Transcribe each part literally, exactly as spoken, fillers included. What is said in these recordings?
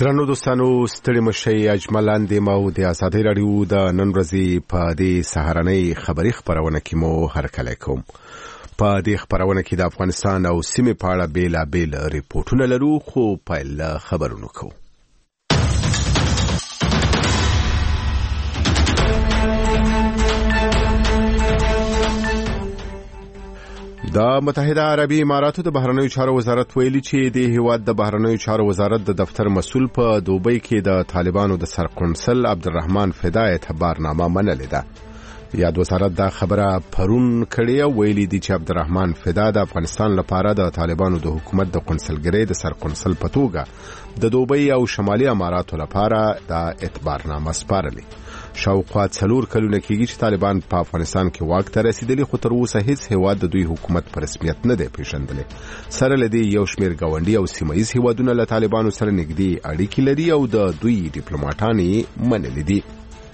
درنو دوستانو ستړي مشي اجملان د مو د ازادي رادیو د نن ورځې په دې سهارنۍ خبري خبرونه کې مو هرکلی کوم. په دې خبرونه کې د افغانستان او سیمې په اړه بیلا بیل ریپورتونه لرو، خو پیل خبرونه کوو. د متحده عربي اماراتو د بهرنیو چارو وزارت ویلي چې د هیواد د بهرنیو چارو وزارت د دفتر مسؤل په دوبۍ کې د طالبانو د سرقونسل عبدالرحمن فدا اعتبارنامه منلې ده. یاد وزارت دا خبره پرون کړې، ویلي دي چې عبدالرحمن فدا د افغانستان لپاره د طالبانو د حکومت د قونسلګرۍ د سرقونسل په توګه د دوبۍ او شمالي اماراتو لپاره د اعتبارنامه سپارلې. شاوخوا څلور کلونه کېږي چې طالبان په افغانستان کې واک ته رسیدلي، خو تر اوسه هیڅ هیواد د دوی حکومت په رسمیت نه دی پیژندلی. سره له دې یو شمېر ګاونډي او سیمهییز هیوادونه له طالبانو سره نږدې اړیکې لري او د دوی ډیپلوماټان یې منلي دي.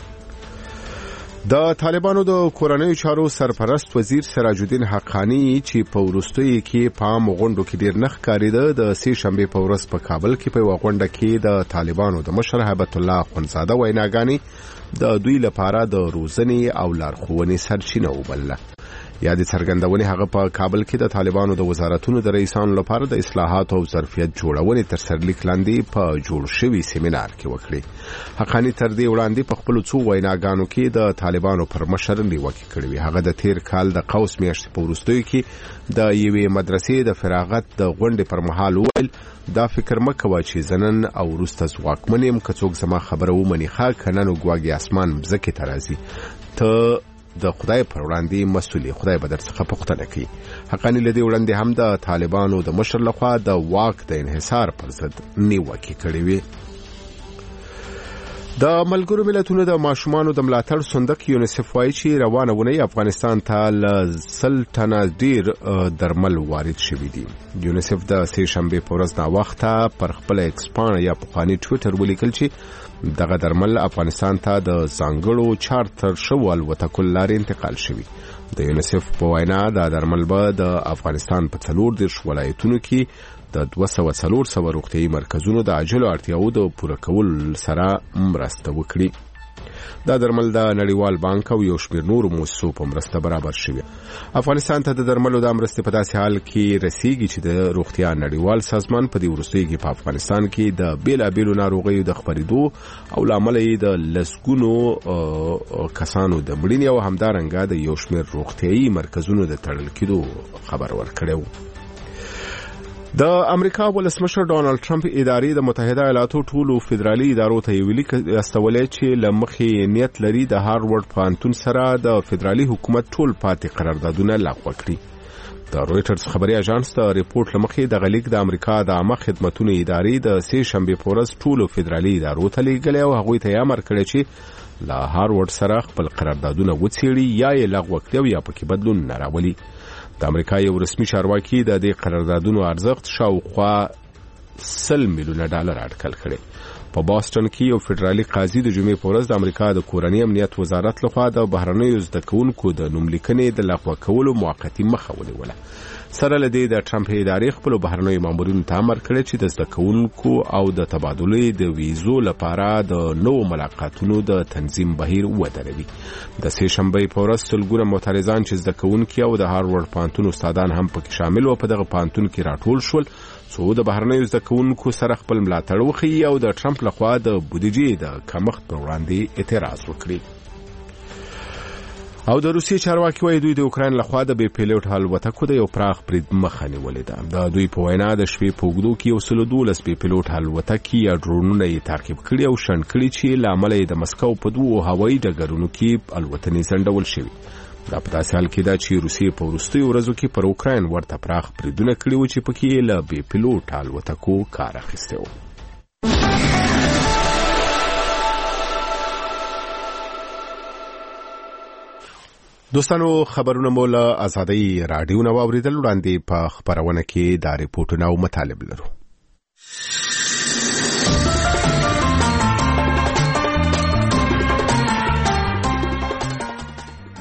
د طالبانو د کورنیو چارو سرپرست وزیر سراج الدین حقانی چې په وروستیو کې په عامو غونډو کې ډېر نه ښکارېده، د سې شنبې په ورځ په کابل کې په یوه غونډه کې د طالبانو د مشر هیبت الله اخندزاده ویناګانې د دوی لپاره د روزنې او لارښوونې سرچینه وبلله. یا د څرګندونې هغه په کابل کې د طالبانو د وزارتونو د رئیسانو لپاره د اصلاحات او ظرفیت جوړونې تر سرلیک لاندې په جوړ شوي سیمینار کې وکړي. حقانی تر دې وړاندې په خپلو څو ویناګانو کې د طالبانو پر مشر نیوکې کړې وې. هغه د تیر کال د قوس میاشتې په وروستیو کې د یوې مدرسې د فراغت د غونډې پر مهال وویل، دا فکر مه کوه چې زنن او وروسته ځواکمن یم، که څوک زما خبره ومني ښه، که نه نو ګواګې اسمان مځکې ته راځي. ته د خدای پر وړاندې مسؤل، خدای به در څخه پوښتنه کوي. حقانی له دې وړاندې هم د طالبانو د مشر لخوا د واک د انحصار پر ضد نیوکې کړې وې. د ملګرو ملتونو د ماشومانو د ملاتړ صندوق یونیسف وایي چې روانه اونۍ افغانستان ته له سل ټنه ډیر درمل وارد شوي دي. یونیسف د سې شنبې په ورځ ناوخته پر خپل ایکس پاڼه یا پخواني ټویټر ولیکل چې دغه درمل افغانستان ته د ځانګړو چارتر شوو الوتکو له لارې انتقال شوي. د یونیسف په وینا دا درمل به د افغانستان په څلور دېرش ولایتونو کې د دوه سوه څلور سوه روغتیایي مرکزونو د عاجلو اړتیاوو د پوره کولو سره مرسته وکړي. دا درمل د نړیوال بانک او یو شمېر نورو مؤسسو په مرسته برابر شوي. افغانستان ته د درملو د مرستې په داسې حال کې رسیږي چې د روغتیا نړیوال سازمان په دې وروستیو کې په افغانستان کې د بیلابیلو ناروغیو د خپرېدو او له امله یې د لسګونو کسانو د مړینې او همدارنګه د یو شمېر روغتیایي مرکزونو د تړل کېدو خبر ورکړی و. د امریکا ولسمشر ډانلډ ټرمپ ادارې د متحده ایالاتو ټولو فدرالي ادارو ته یو لیک استولی چې له مخې نیت لري د هارورډ پوهنتون سره د فدرالي حکومت ټول پاتې قراردادونه لغوه کړي. د رویټرز خبري اژانس د ریپورت له مخې دغه لیک د امریکا د عامه خدمتونو ادارې د سې شنبې په ورځ ټولو فدرالي ادارو ته لیږلی او هغوی ته یې امر کړی چې له هارورډ سره خپل قراردادونه وڅېړي یا یې لغوه کړي او یا پکې بدلون نه راولي. د امریکا یو رسمي چارواکي د دې قراردادونو ارزښت شاوخوا سل میلیونه ډالر اټکل کړي. په باسټن کې یو فدرالي قاضي د جمعې په ورځ د امریکا د کورني امنیت وزارت لخوا د بهرنیو زده کوونکو د نوملیکنې د لغوه کولو موقتي مخه ونیوله. سره له دې د ټرمپ ادارې خپلو بهرنیو مامورینو ته امر کړی چې د زده کوونکو او د تبادلې د ویزو لپاره د نوو ملاقاتونو د تنظیم بهیر ودروي. د سې شنبې په ورځ سلګونه معترضان چې زده کوونکي او د هارورډ پوهنتون استادان هم پکې شامل وو په دغه پوهنتون کې راټول شول څو د بهرنیو زده کوونکو سره خپل ملاتړ وښیي او د ټرمپ لخوا د بودیجې د کمښت پر وړاندې اعتراض وکړي. او د روسیې چارواکي وایي دوی د اوکراین لخوا د بې پیلوټ الوتکو د یو پراخ برید مخه نیولې ده. د دوی په وینا د شپې په اوږدو کې یو سل دولس بې پیلوټ الوتکې یا ډرونونه یې تعقیب کړي او شنډ کړي چې له امله یې د مسکو په دوو هوایي ډګرونو کې الوتنې ځنډول شوي. دا په داسې حال کې ده چې روسیې په وروستیو ورځو کې پر اوکراین ورته پراخ بریدونه کړي وو چې پکې یې له بې پیلوټ الوتکو کار اخیستی و. دوستانو خبرونه مو له ازادۍ راډیو نه واورېدل. وړاندې په خپرونه کې دا ریپورټونه او مطالب لرو.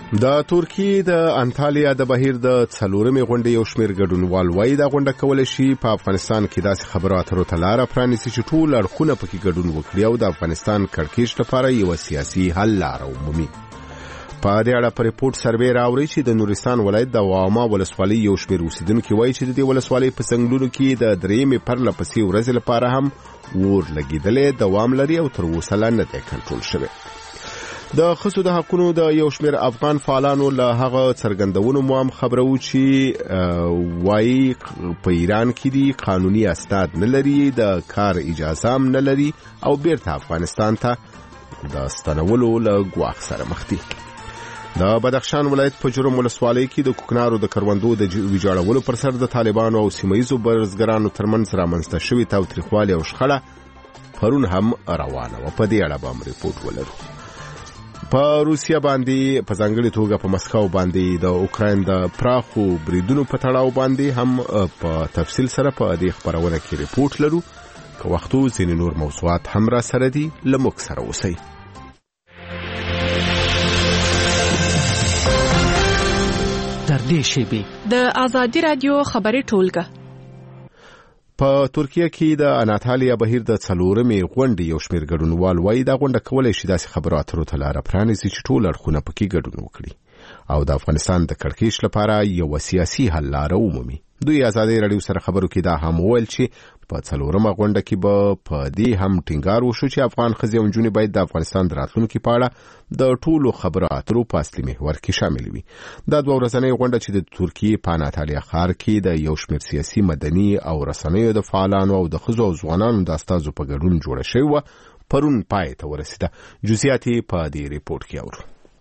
د ترکیې د انټالیا د بهیر د څلورمې غونډې یو شمېر ګډونوال وایي دا غونډه کولی شي په افغانستان کې داسې خبرو اترو ته لاره پرانیسي چې ټول اړخونه پکې ګډون وکړي او د افغانستان کړکېچ لپاره یوه سیاسي حل لاره ومومي. په دې اړه په ریپورټ سروې راوړی چې د نورستان ولایت د واما ولسوالۍ یو شمېر اوسیدونکي وایي چې د دې ولسوالۍ په څنګلونو کې د درېیمې پرله پسې ورځې لپاره هم اور لګېدلی دوام لري او تر اوسه لا نه دی کنټرول شوی. د ښځو د حقونو د یو شمېر افغان فعالانو له هغه څرګندونو مو هم خبرو چې وایي په ایران کې دي قانوني اسناد نه لري، د کار اجازه هم نه لري او بیرته افغانستان ته د ستنولو له ګواښ سره مخ دي. د بدخشان ولایت په جرم ولسوالۍ کې د کوکنارو د کروندو د ویجاړولو پر سر د طالبانو او سیمهییزو بزګرانو ترمنځ رامنځته شوي تاوتریخوالي او شخړه پرون هم روانه وه. په دې اړه به هم ریپورټ ولرو. په روسیا باندې په ځانګړې توګه په مسکو باندې د اوکراین د پراخو بریدونو په تړاو باندې هم په تفصیل سره په دې خبرونه کې ریپورټ لرو. که وختو ځینې نور موضوعات هم را سره دي، له موږ سره اوسئ. در دې شیبې د آزادي رادیو خبري ټولګه. په ترکیه کې د اناتالیا بهیر د څلورمې غونډې یو شمېر ګډونوال وایي دا غونډه کولی شي داسې خبرو اترو ته لاره پرانیسي چې ټول اړخونه پکې ګډون وکړي او د افغانستان د کړکېچ لپاره یوه سیاسي حل لاره ومومي. دوی ازادي راډیو سره خبرو کې دا هم وویل چې په څلورمه غونډه کې به په دې هم ټینګار وشو چې افغان ښځې او نجونې باید د افغانستان د راتلونکي په اړه د ټولو خبرو اترو په اصلي محور کې شامل وي. دا دوه ورځنۍ غونډه چې د ترکیې په اناتالیا ښار کې د یو شمېر سیاسي، مدني او رسنیو د فعالانو او د ښځو او ځوانانو د استازو په ګډون جوړه شوې وه، پرون پای ته ورسېده. جزئیات یې په دې ریپورټ کې اورو.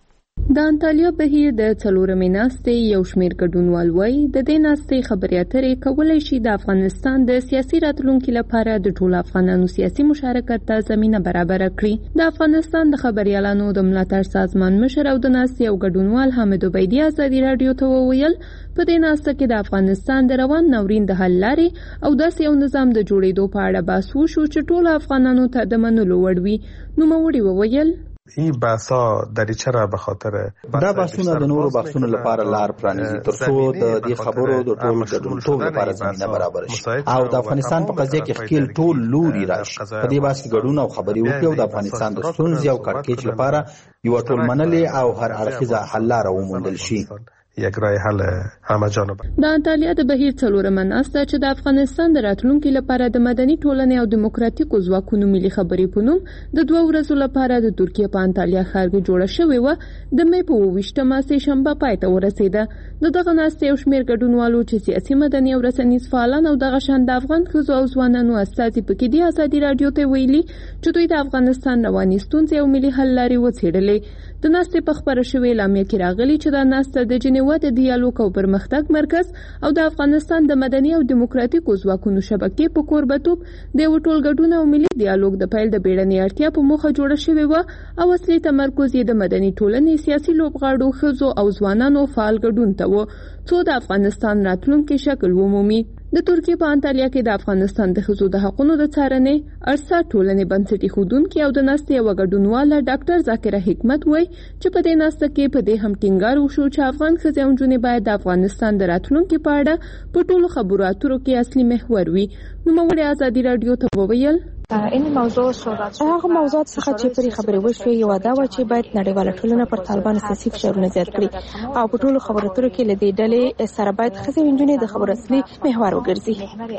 د انټالیا بهیر د څلورمې ناستې یو شمېر ګډونوال وایي د دې ناستې خبرې اترې کولی شي د افغانستان د سیاسي راتلونکي لپاره د ټولو افغانانو سیاسي مشارکت ته زمینه برابره کړي. د افغانستان د خبریالانو د ملاتړ سازمان مشر او د ناستې یو ګډونوال حامد عبیدي ازادي راډیو ته وویل په دې ناسته کې د افغانستان د روان ناورین د حل لارې او داسې یو نظام د جوړېدو په اړه بحث وشو چې ټولو افغانانو ته د منلو وړ وي. نوموړي وویل این بحثا دریچه را به خاطر دا بحثونه د نورو بحثونو لپاره لار پرانیزي ترڅو د دې خبرو د ټول ګډونتوب لپاره زمینه برابر شي او د افغانستان په قضیه کې خپل ټول لوري راشي. په دې بحث کې ګډون او خبري وکړي او د افغانستان د ستونزې او کړکېچ لپاره یو ټول منلې او هر اړخیزه حل لاره وموندل شي. یک راه حل همه جانبه. د انټالیا د بهیر څلورمه ناسته چې د افغانستان د راتلونکي لپاره د مدني ټولنې او دیموکراتیکو ځواکونو ملي خبرې په نوم د دوه ورځو لپاره د ترکیې په انټالیا ښار کې جوړه شوې وه، د مې په اووه ویشتمه سه شنبه پای ته ورسېده. د دغه ناستې یو شمېر ګډونوالو چې سیاسي، مدني او رسنیز فعالان او دغه شان د افغان ښځو او ځوانانو استازي پکې دي ازادي راډیو ته ویلي چې دوی د افغانستان رواني ستونزې او ملي حل لارې وڅېړلې. د ناستې په خبره شوې اعلامیه کې راغلي چې دا ناسته د جنیوا د دیالوګ او پرمختګ مرکز او د افغانستان د مدني او دیموکراتیکو ځواکونو شبکې په کوربتوب د یو ټولګډون او ملي دیالوګ د پیل د بیړنۍ اړتیا په موخه جوړه شوې وه او اصلي تمرکز یې د مدني ټولنې، سیاسي لوبغاړو، ښځو او ځوانانو فعال ګډون ته و څو د افغانستان راتلونکي شکل ومومي. د ترکیې په انټالیا کې د افغانستان د ښځو د حقونو د څارنې ارسا ټولنې بنسټي ښودونکي او د ناستې یوه ګډونواله ډاکټر ذاکره حکمت وایي چې په دې ناسته کې په دې هم ټینګار وشو چې افغان ښځې او نجونې باید د افغانستان د راتلونکي په اړه په ټولو خبرو اترو کې اصلي محور وي. نوموړي ازادي راډیو ته وویل این موضوع صحبت هغه موضوعات څخه چې پرې خبرې وشوې یو دا و چې باید نړیواله ټولنه پر طالبان سیاسي فشارونه زیات کړي او په ټولو خبرو اترو کې له دې ډلې سره باید ښځې او نجونې د خبرو اصلي محور وګرځي.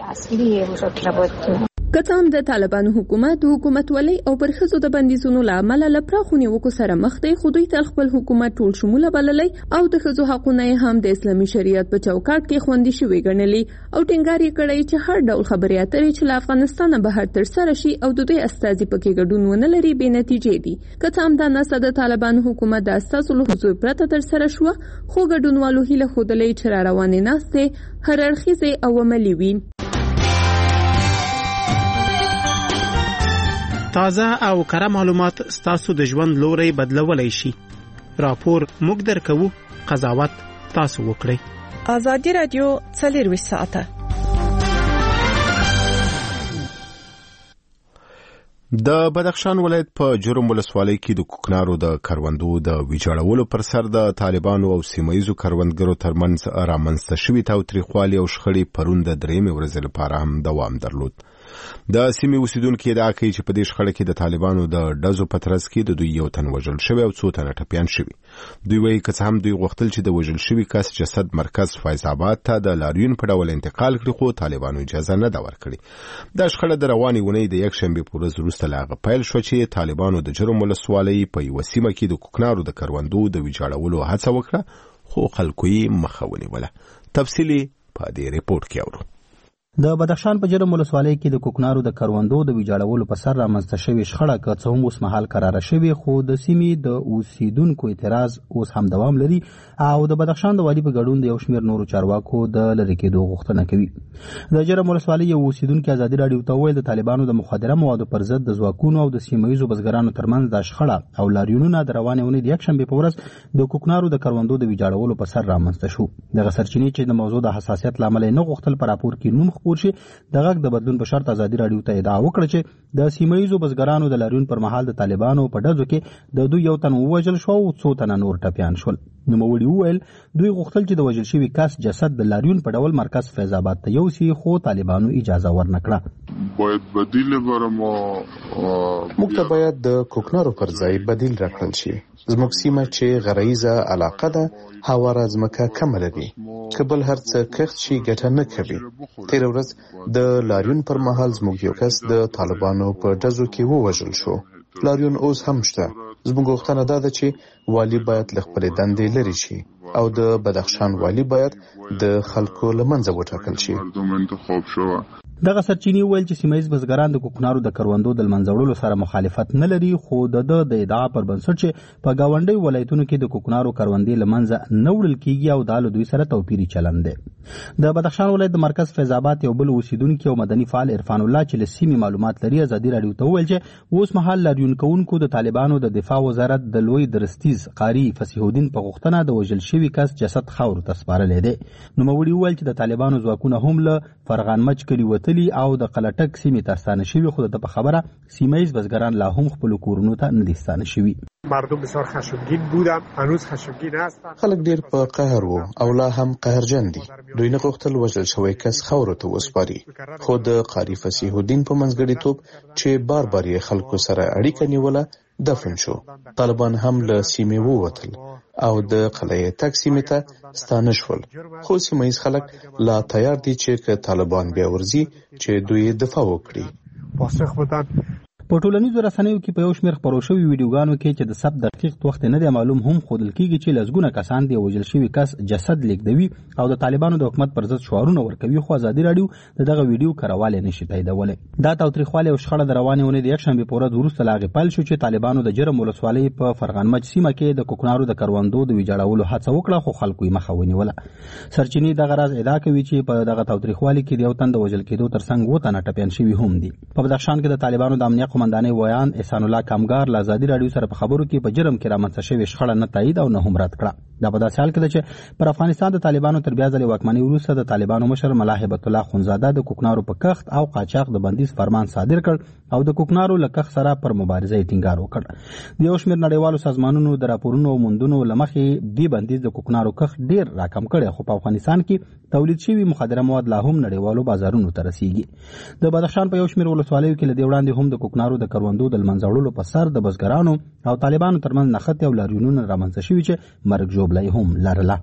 که څه هم د طالبانو حکومت د حکومتولۍ او پر ښځو د بندیزونو له امله له پراخو نیوکو سره مخ دی، خو دوی تل خپل حکومت ټول شموله بللی او د ښځو حقونه یې هم د اسلامي شریعت په چوکاټ کې خوندي شوي ګڼلي او ټینګار یې کړی چې هر ډول خبرې اترې چې له افغانستانه بهر ترسره شي او د دوی استازي پکې ګډون ونه لري بې نتیجې دي. که څه هم دا ناسته د طالبانو حکومت د استازو له حضور پرته ترسره شوه، خو ګډونوالو هیله ښودلې چې را روانې ناستې هر اړخیزې او عملي وي. تازه او کره معلومات ستاسو د ژوند لوري بدلولای شي. راپور موږ درکوو، قضاوت تاسو وکړئ. آزادي راډیو څلرویشت ساعته د بدخشان ولایت په جرم ولسوالۍ کې د کوکنارو د کروندو د ویجاړولو پر سر د طالبانو او سیمایزو کروندګرو ترمنځ رامنځته شوي تاوتریخوالي او شخړې پرون د درېیمې ورځې لپاره هم دوام درلود. د سیمې اوسیدونکو ادعا کوي چې په دې شخړه کې د طالبانو د ډزو په ترڅ کې د دوی یو تن وژل شوی او څو تنه ټپیان شوي. دوی وایي که څه هم دوی غوښتل چې د وژل شوي کس جسد مرکز فیض آباد ته د لاریون په ډول انتقال کړي، خو طالبانو اجازه نه ده ورکړې. دا شخړه د روانې اونۍ د یکشنبې په ورځ وروسته له هغه پیل شوه چې طالبانو د جرم ولسوالۍ په یوه سیمه کې د کوکنارو د کروندو د ویجاړولو هڅه وکړه، خو خلکو یې مخه ونیوله. تفصیلي په دې ریپورت کې اورو. د بدخشان په جرم ولسوالۍ کې د کوکنارو د کروندو د ویجاړولو په سر رامنځته شوې شخړه که څه هم اوس مهال قراره شوې، خو د سیمې د اوسیدونکو اعتراض اوس هم دوام لري او د بدخشان د والي په ګډون د یو شمېر نورو چارواکو د لرې کېدو غوښتنه کوي. د جرم ولسوالۍ یو اوسیدونکي ازادي راډیو ته وویل د طالبانو د مخدره موادو پر ضد د ځواکونو او د سیمهییزو بزګرانو ترمنځ د شخړه او لاریونونه د روانې اونۍ د یکشنبې په ورځ د کوکنارو د کروندو د ویجاړولو په سر رامنځته شو. دغه سرچینې چې د موضوع د حساسیت له امله نه غوښتل په راپور کې نوم خپور شي، د غږ د بدلون په شرط ازادي راډیو ته ادعا وکړه چې د سیمهییزو بزګرانو د لاریون پر مهال د طالبانو په ډزو کې د دوی یو تن ووژل شو او څو تنه نور ټپیان شول. نوموړي وویل دوی غوښتل چې د وژل شوي کس جسد د لاریون په ډول مرکز فیض آباد ته یوسي، خو طالبانو اجازه ورنکړه. باید بدیل برما موږ ته باید د کوکنارو پر ځای بدیل راکړل شي. زموږ سیمه چې غرایزه علاقه ده هواره ځمکه کمه لري، که بل هر څه کښت شي ګټه نه کوي. تېره ورځ د لاریون پر مهال زموږ یو کس د طالبانو په ډزو کې ووژل شو. لاریون اوس هم شته. زموږ غوښتنه دا ده چې والي باید له خپلې دندې لرې شي او د بدخشان والي باید د خلکو له منځه وټاکل شي. دغه سرچینې وویل چې سیمهییز بزګران د کوکنارو د کروندو د لمنځه سره مخالفت نه لري، خو د ده د ادعا پر بنسټ چې په ګاونډیو ولایتونو کې د کوکنارو کروندې له منځه نه وړل کېږي او دا له دوی سره توپیري چلند دی. د بدخشان ولایت د مرکز فیض آباد یو بل اوسیدونکي او مدني فعال عرفان الله چې له سیمې معلومات لري ازادي راډیو ته وویل چې اوس مهال لاریون کوونکو د طالبانو د دفاع وزارت د لوی درستیز قاري فصیح الدین په غوښتنه د وژل شوي کس جسد خاورو ته سپارلی دی. نوموړي وویل چې د طالبانو ځواکونه هم له فرغانمچ کلي وتلي او د قلټک سیمې ته ستانه شوي، خو د په خبره سیمهییز بزګران لا هم خپلو کورونو ته نه دي ستانه شوي. مردم بسیار خشمگین بودن، هنوز خشمگین هستن. خلک ډیر په قهر وو او لا هم قهرجن دي. دوی نه غوښتل وژل شوی کس خاورو ته وسپاري، خو د قاري فصیح الدین په منځګړیتوب چې بار بار یې خلکو سره اړیکه نیوله دفن شو. طالبان هم له سیمې ووتل او د قلعه تک سیمې ته ستانه شول، خو سیمهییز خلک لا تیار دي چې که طالبان بیا ورځي چې دوی دفاع وکړي. پاسخ بدن په ټولنیزو رسنیو کې په یو شمېر خپرو شوي ویډیوګانو کې چې د ثبت دقیق وخت نه دی معلوم هم ښودل کېږي چې لسګونه کسان د وژل شوي کس جسد لیږدوي او د طالبانو د حکومت پر ضد شعارونه ورکوي، خو ازادي راډیو د دغه ویډیو کراوالی نشي تاییدولی. دا تاوتریخوالی او شخړه د روانې اونۍ د یکشنبې په ورځ وروسته له هغې پیل شو چې طالبانو د جرم ولسوالۍ په فرغانمچ سیمه کې د کوکنارو د کروندو د ویجاړولو هڅه وکړه، خو خلکو یې مخه ونیوله. سرچینې دغه راز ادعا کوي چې په دغه تاوتریخوالي کې د یو تن د وژل کېدو ترڅنګ اووه تنه ټپیان شوي هم دي. په بدخشان کې د طالبانو د امنیه قمندانۍ ویان احسان الله کامګار له ازادي راډیو سره په خبرو کې په جرم کې رامنځته شوې شخړه نه تایید او نه هم رد کړه. دا په داسې حال کې ده چې پر افغانستان د طالبانو تر بیا ځلې واکمنۍ وروسته د طالبانو مشر ملا هیبت الله خونزاده د کوکنارو په کښت او قاچاق د بندیز فرمان صادر کړ او د کوکنارو له کښت سره پر مبارزه یې ټینګار وکړ. د یو شمېر نړیوالو سازمانونو د راپورونو او موندنو له مخې دې بندیز د کوکنارو کښت ډېر راکم کړی، خو په افغانستان کې تولید شوي مخدره مواد لا هم نړیوالو بازارونو ته رسیږي. د بدخشان په یو شمېر ولسوالیو کې له دې وړاندې هم د کوکنارو د کروندو د لمنځه وړلو په سر د بزګرانو او طالبانو ترمنځ نښتې او لاریونونه رامنځته شوي چې مرګ ژوبله هم لرله.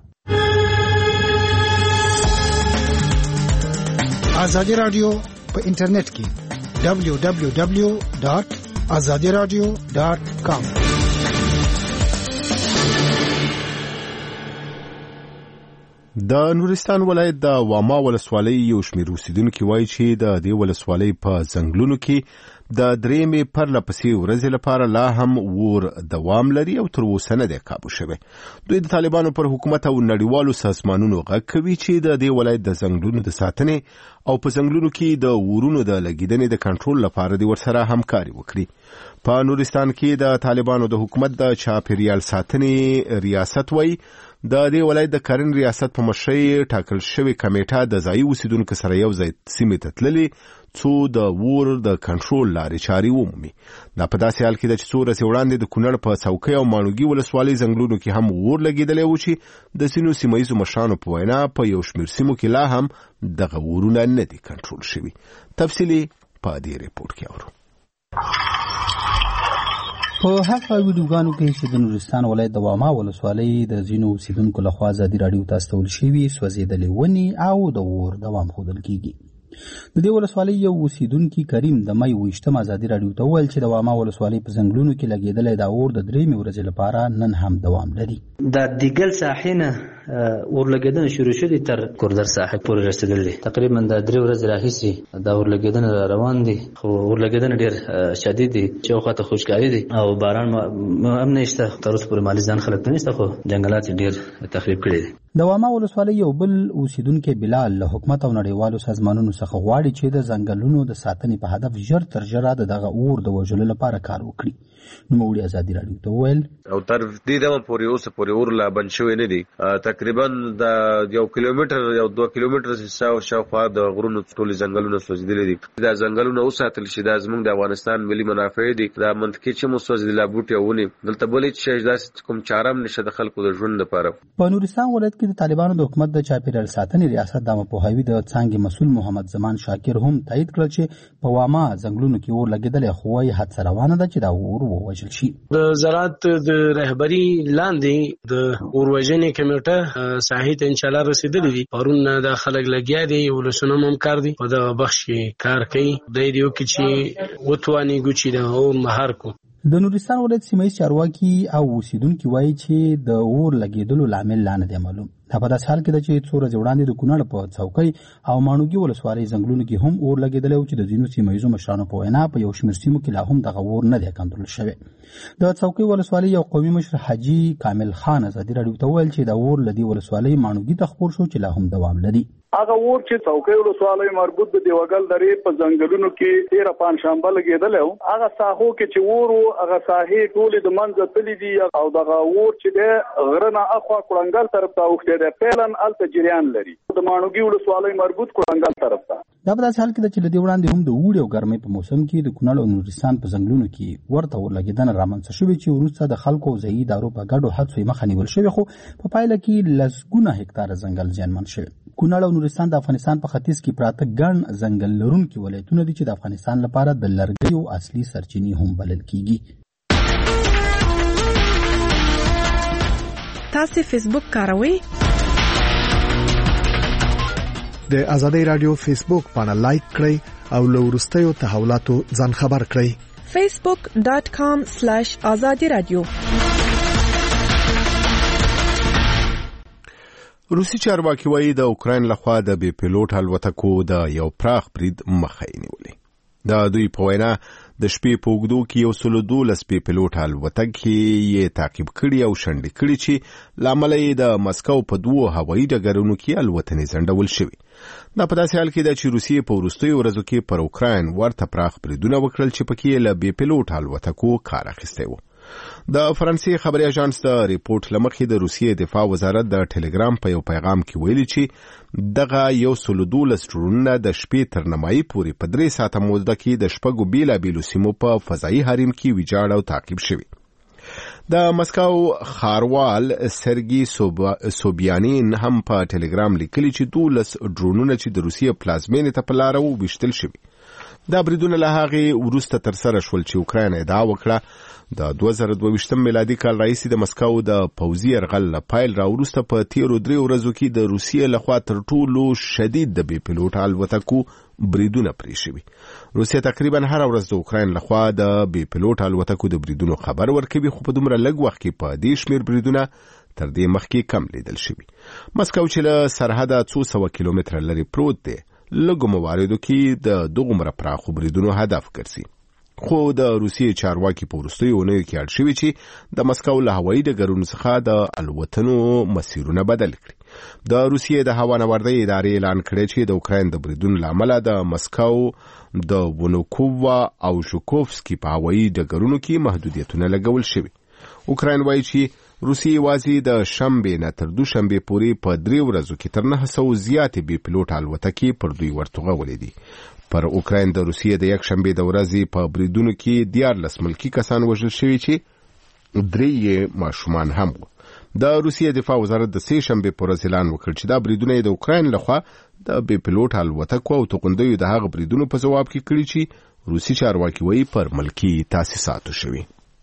ازادي راډیو په انټرنیټ کې دبلیو دبلیو دبلیو ډاټ ازادي راډیو ډاټ کام. د نورستان ولایت د واما ولسوالۍ یو شمېر اوسیدونکي وایي چې د دې ولسوالۍ په ځنګلونو کې د درېیمې پرله پسې ورځې لپاره لا هم اور دوام لري او تر اوسه نه دی کابو شوی. دوی د طالبانو پر حکومت او نړیوالو سازمانونو غږ کوي چې د دې ولایت د ځنګلونو د ساتنې او په ځنګلونو کې د اورونو د لګیدنې د کنټرول لپاره دې ورسره همکاري وکړي. په نورستان کې د طالبانو د حکومت د چاپیریال ساتنې ریاست وایي د دې ولایت د کرن ریاست په مشرۍ ټاکل شوې کمیټه د ځایي اوسیدونکو سره یو ځای سیمې ته تللې څو د ور د کنټرول لارې چارې ومومي. دا په داسې حال کې ده چې څو ورځې وړاندې د کونړ په څوکۍ او ماڼوګي ولسوالۍ ځنګلونو کې هم اور لګېدلی و چې د ځینو سیمه ییزو مشرانو په وینا په یو شمېر سیمو کې لا هم دغه اورونه نه دي کنټرول شوي. تفصیلي په دې ریپورټ کې اورو. په هغه ویډیوګانو کې چې د نورستان ولایت د واما ولسوالۍ د ځینو اوسیدونکو لخوا ازادي راډیو ته استول شوي سوځېدلې ونې او د اور دوام ښودل کیږي. د دې ولسوالۍ یو اوسیدونکي کریم د مۍ ویشتم ازادي راډیو ته وویل چې د واما ولسوالۍ په ځنګلونو کې لګېدلی دا اور د درېیمې ورځې لپاره نن هم دوام لري. د دیګل ساحې نه اور لګېدنه شروع شوي تر کوردر ساحې پورې رسېدل دي. تقریبا د درې ورځې راهیسې دا اور لګېدنه روان دي، خو اور لګېدنه ډېر شدید دي چې یو خواته خوشکاري دي او باران هم نه شته. تر اوسه پورې مالي ځان خلک نه شته، خو جنګلات ډېر تخریب کړي دي. د واما ولسوالۍ یو بل اوسیدونکی بلال له حکومت او نړیوالو سازمانونو څخه غواړي چې د ځنګلونو د ساتنې په هدف ژر تر ژره د دغه اور د وژلو لپاره کار وکړي. نوموړي ازادي راډیو ته وویل او تر دې دمه پورې اوسه پورې اور لا بند شوی نه دي. تقریبا د یو کیلومتر یو دوه کیلومتر شاوخوا د غرونو ټولې ځنګلونه سوځېدلي دي. دا ځنګلونه وساتل شي، دا زموږ د افغانستان ملي منافع دي. دا منطقي چې مو سوځېدلي لا بوټي او ونې دلته بلې چې داسې کوم چاره هم نشته د خلکو د ژوند لپاره. په نورستان ولایت کې د طالبانو د حکومت د چاپېریال ساتنې ریاست د عامه پوهاوي د څانګې مسؤل محمد زمان شاکر هم تایید کړل چې په واما ځنګلونو کې اور لګېدلی، خو وايي هڅه روانه ده چې دا اور ووژل شي. د زراعت د رهبري لاندې د اور وژنې کمیټه ساحې ته انشاءالله رسېدلي دي. پرون د خلک لګیا دي، ولسونه هم کار دي په دغه بخش کې کار کوي. دی دې وکړي چې وتوانېږو چې د اور مهار کړو. د نورستان ولایت سیمه ییز چارواکي او اوسیدونکي وایي چې د اور لګېدلو لامل لا نه دی معلوم. دا په داسې حال کې ده چې څو ورځې وړاندې د کونړ په څوکۍ او ماڼوګي ولسوالۍ ځنګلونو کې هم اور لګېدلی و چې د ځینو سیمه ییزو مشرانو په وینا په یو شمېر سیمو کې لا هم دغه اور نه دی کنټرول شوی. د څوکۍ ولسوالۍ یو قومي مشر حاجي کامل خان ازادي راډیو ته وویل چې دا اور له دې ولسوالۍ ماڼوګي ته خپور شو چې لا هم دوام لري. هغه اور چې څوکۍ ولسوالۍ مربوط د دیوګل درې په ځنګلونو کې تیره پنجشنبه لګېدلی و. هغه ساحو کې چې اور و هغه ساحې ټولې د منځه تللي دي او دغه اور چې دی غره نه اخوا کړنګل طرف ته اوښتی دی، فعلا هلته جریان لري. د ماڼوګي ولسوالۍ مربوط کړنګل طرف ته. دا په داسې حال کې ده چې له دې وړاندې هم د اوړي او ګرمۍ په موسم کې د کونړ او نورستان په ځنګلونو کې ورته اور لګېدنه رامنځته شوې چې وروسته د خلکو او ځایي ادارو په ګډو هڅو یې مخه نیول شوې، خو په پایله کې لسګونه هکتاره ځنګل زیانمن شوي. کونړ او نورستان د افغانستان په ختیځ کې پراته ګڼ ځنګل لرونکي ولایتونه دي چې د افغانستان لپاره د لرګیو اصلي سرچینې هم بلل کیږي. تاسو فیسبوک کاروئ؟ د آزادۍ راډیو فیسبوک پاڼه لایک کړئ او له وروستیو تحولاتو ځان خبر کړئ. فیسبوک ډاټ کام سلیش آزادي رادیو. روسي چارواکي وایي د اوکراین لخوا د بې پیلوټ الوتکو د یو پراخ برید مخه یې نیولې. د دوی په وینا د شپې په اوږدو کې یو سل دولس بې پیلوټ الوتکې یې تعقیب کړي او شنډې کړي چې له امله یې د مسکو په دوو هوایي ډګرونو کې الوتنې ځنډول شوي. دا په داسې حال کې ده چې روسیې په وروستیو ورځو کې پر اوکراین ورته پراخ بریدونه وکړل چې پکې له بې پیلوټ الوتکو کار اخیستی و. د فرانسې خبري اژانس د ریپورت لمخې د روسیې دفاع وزارت د ټلګرام په یو پیغام کې ویلي چې دغه یو سل دولس ډرونونه د شپې تر نیمایي پورې په درې ساعته موده کې د شپږو بېلابېلو سیمو په فضایي حریم کې ویجاړ او تعقیب شوي. د مسکو ښاروال سرګي سوبیانین هم په ټلګرام لیکلي چې دولس ډرونونه چې د روسیې پلازمینې ته په لاره وویشتل شوي. دا بریدونه له هغې وروسته ترسره شول چې اوکراین ادعا وکړه د دوه زره دوه ویشتم میلادي کال راهیسې د مسکو د پوځي یرغل له پیل راوروسته په تیرو درې ورځو کې د روسیې لخوا تر ټولو شدید د بې پیلوټ الوتکو بریدونه پرې شوي. روسیه تقریبا هره ورځ د اوکراین لخوا د بې پیلوټ الوتکو د بریدونو خبر ورکوي، خو په دومره لږ وخت کې په دې شمېر بریدونه تر دې مخکې کم لیدل شوي. مسکو چې له سرحده څو سوه کیلومتره لرې پروت دی، لږو مواردو کې د دغومره پراخو بریدونو هدف ګرځي. خو د روسیې چارواکي په وروستیو اونیو کې اړ شوي چې د مسکو له هوایي ډګرونو څخه د الوتنو مسیرونه بدل کړي. د روسیې د هوانوردۍ ادارې اعلان کړی چې د اوکراین د بریدونو له امله د مسکو د ونوکووا او ژوکوفسکي په هوایي ډګرونو کې محدودیتونه لګول شوي. اوکراین وایي چې روسیې یوازې د شنبې نه تر دوشنبې پورې په درې ورځو کې تر نهه سوه زیاتې بې پیلوټه الوتکې پر دوی ورتوغولې دي. پر اوکراین د روسیې د یک شنبې د ورځې په بریدونو کې دیارلس ملکي کسان وژل شوي چې درې یې ماشومان هم وو. د روسیې دفاع وزارت د سې شنبې په ورځ اعلان وکړ چې دا بریدونه د اوکراین لخوا د بې پیلوټه الوتکو او توغندیو د هغه بریدونو په ځواب کې کړي چې روسي چارواکي وایي پر ملکي تاسیساتو شوي.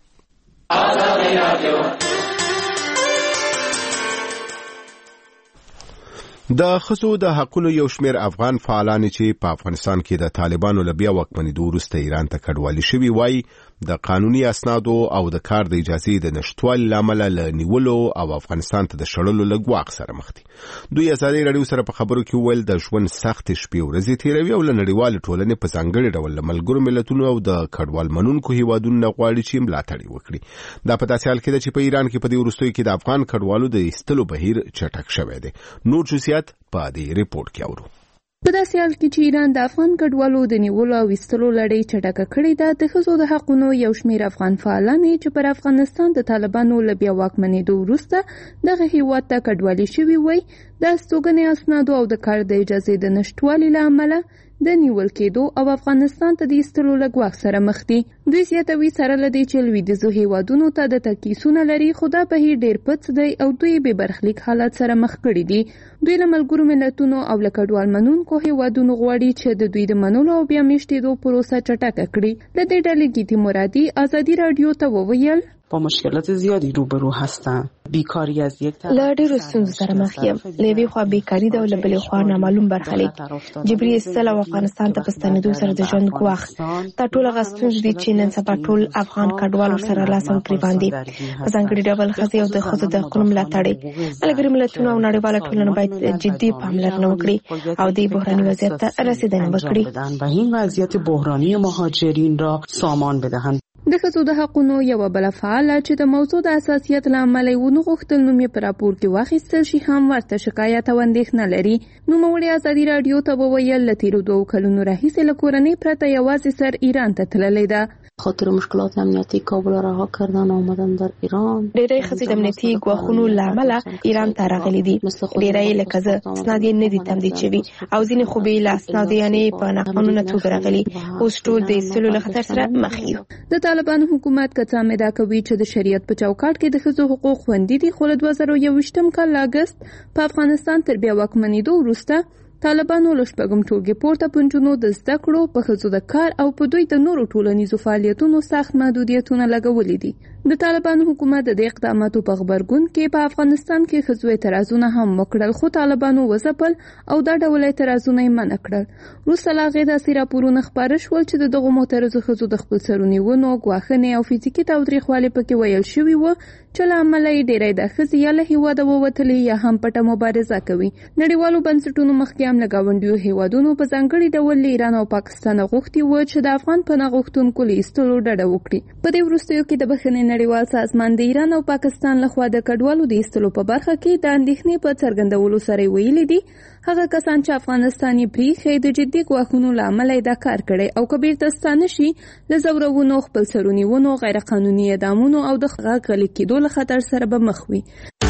د ښځو د حقونو یو شمېر افغان فعالان چې په افغانستان کې د طالبانو له بیا واکمنېدو وروسته ایران ته کډوالي شوي وایي د قانوني اسنادو او د کار د اجازې د نشتوالي له امله له نیولو او افغانستان ته د شړلو له ګواښ سره مخ دي. دوی ازادي راډیو سره په خبرو کې وویل د ژوند سختې شپې ورځې تېروي او له نړیوالې ټولنې په ځانګړي ډول له ملګرو ملتونو او د کډوال منونکو هیوادونو نه غواړي چې ملاتړ وکړي. دا په داسې حال کې ده چې په ایران کې په دې وروستیو کې د افغان کډوالو د ایستلو بهیر چټک شوی دی. نور جزئیات په دې ریپورت کې اورو. په داسې حال کې چې ایران د افغان کډوالو د نیولو او ایستلو لړۍ چټکه کړې ده، د ښځو د حقونو یو شمېر افغان فعالان چې پر افغانستان د طالبانو له بیا واکمنېدو وروسته دغه هیواد ته کډوالي شوي وای د استوګنې اسنادو او د کار د اجازې د نشتوالي له امله د نیول کېدو او افغانستان ته د ایستلو له ګواښ سره مخ دي. دوی زیاتوي سره له دې چې لویدیځو هیوادونو ته د تکیسونه لري، خو دا بهیر ډېر پڅ دی او دوی بې برخلیک حالت سره مخ کړي دي. دوی له ملګرو ملتونو او له کډوال منونکو هیوادونو غواړي چې د دوی د منلو او بیا میشتېدو پروسه چټکه کړي. له دې ډلې ګیتی مرادي ازادي راډیو ته وویل با مشکلات زیادی روبرو هستن. بیکاری از یک طرف له ډېرو ستونزو سره مخ یم. له یوې خوا بیکاري ده او له بلې خوا نامعلوم برخلیک، جبري ایستل او افغانستان ته په ستنېدو سره د ژوند ګواښ. دا ټول هغه ستونزې دي چې نن سبا ټول افغان کډوال ورسره لاس او ګریوان دي. په ځانګړي ډول ښځې او د ښځو د حقونو ملاتړ. ملګري ملتونه او نړیواله ټولنه باید جدي پاملرنه وکړي او د بحراني وضعیت ته رسیدنه وکړي و این وضعیت بحرانی مهاجرین را سامان بدهند. د ښځو د حقونو یوه بله فعاله چې د موضوع د حساسیت له امله یې ونه غوښتل نوم یې په راپور کې واخیستل شي هم ورته شکایت او اندېښنه لري. نوموړې ازادي راډیو ته وویل له تېرو دوو کلونو راهیسې له کورنۍ پرته یوازې سر ایران ته تللې ده. خاطر مشکلات امنیتی کابل رها کردن آمدن در ایران. ډېری ښځې د امنیتي ګواښونو له امله ایران ته راغلي دي. ډېری لکه زه اسناد یې نه دي تمدید شوي او ځینې خو بې له اسناد یعنې په ناقانونه توګه راغلي. اوس ټول د ایستلو له خطر سره مخ یو. د طالبانو حکومت که څه هم ادعا کوي چې د شریعت په چوکاټ کې د ښځو حقوق خوندي دي، خو له دوه زره یوویشتم کال له اګست په افغانستان تر بیا واکمنېدو وروسته طالبانو له شپږم ټولګې پورته په نجونو د زده کړو، په ښځو د کار او په دوی د نورو ټولنیزو فعالیتونو سخت محدودیتونه لګولي دي. د طالبانو حکومت د دې اقداماتو په غبرګون کې په افغانستان کې ښځو اعتراضونه هم وکړل، خو طالبانو وځپل او دا ډول اعتراضونه یې منع کړل. وروسته له هغې داسې راپورونه خپاره شول چې د دغو معترضو ښځو د خپل سرونیونو، ګواښنې او فزیکي تاوتریخوالي پکې ویل شوي وو چې له امله یې ډېری د ښځې یا له هېواده ووتلې یا هم پټه مبارزه کوي. نړیوالو بنسټونو مخکې هم له ګاونډیو هېوادونو په ځانګړي ډول له ایران او پاکستان غوښتي وو چې د افغان پناه غوښتونکو له ایستلو ډډه وکړي. په دې وروستیو کې د بښنې نړیوال سازمان د ایران او پاکستان لخوا د کډوالو د ایستلو په برخه کې د اندېښنې په څرګندولو سره ویلي دي هغه کسان چې افغانستان یې پریښی د جدي ګواښونو له امله یې دا کار کړی او که بیرته ستانه شي له ځورونو، خپل سرونیونو، غیر قانوني اعدامونو او د غږ غلي کېدو له خطر سره به مخ وي.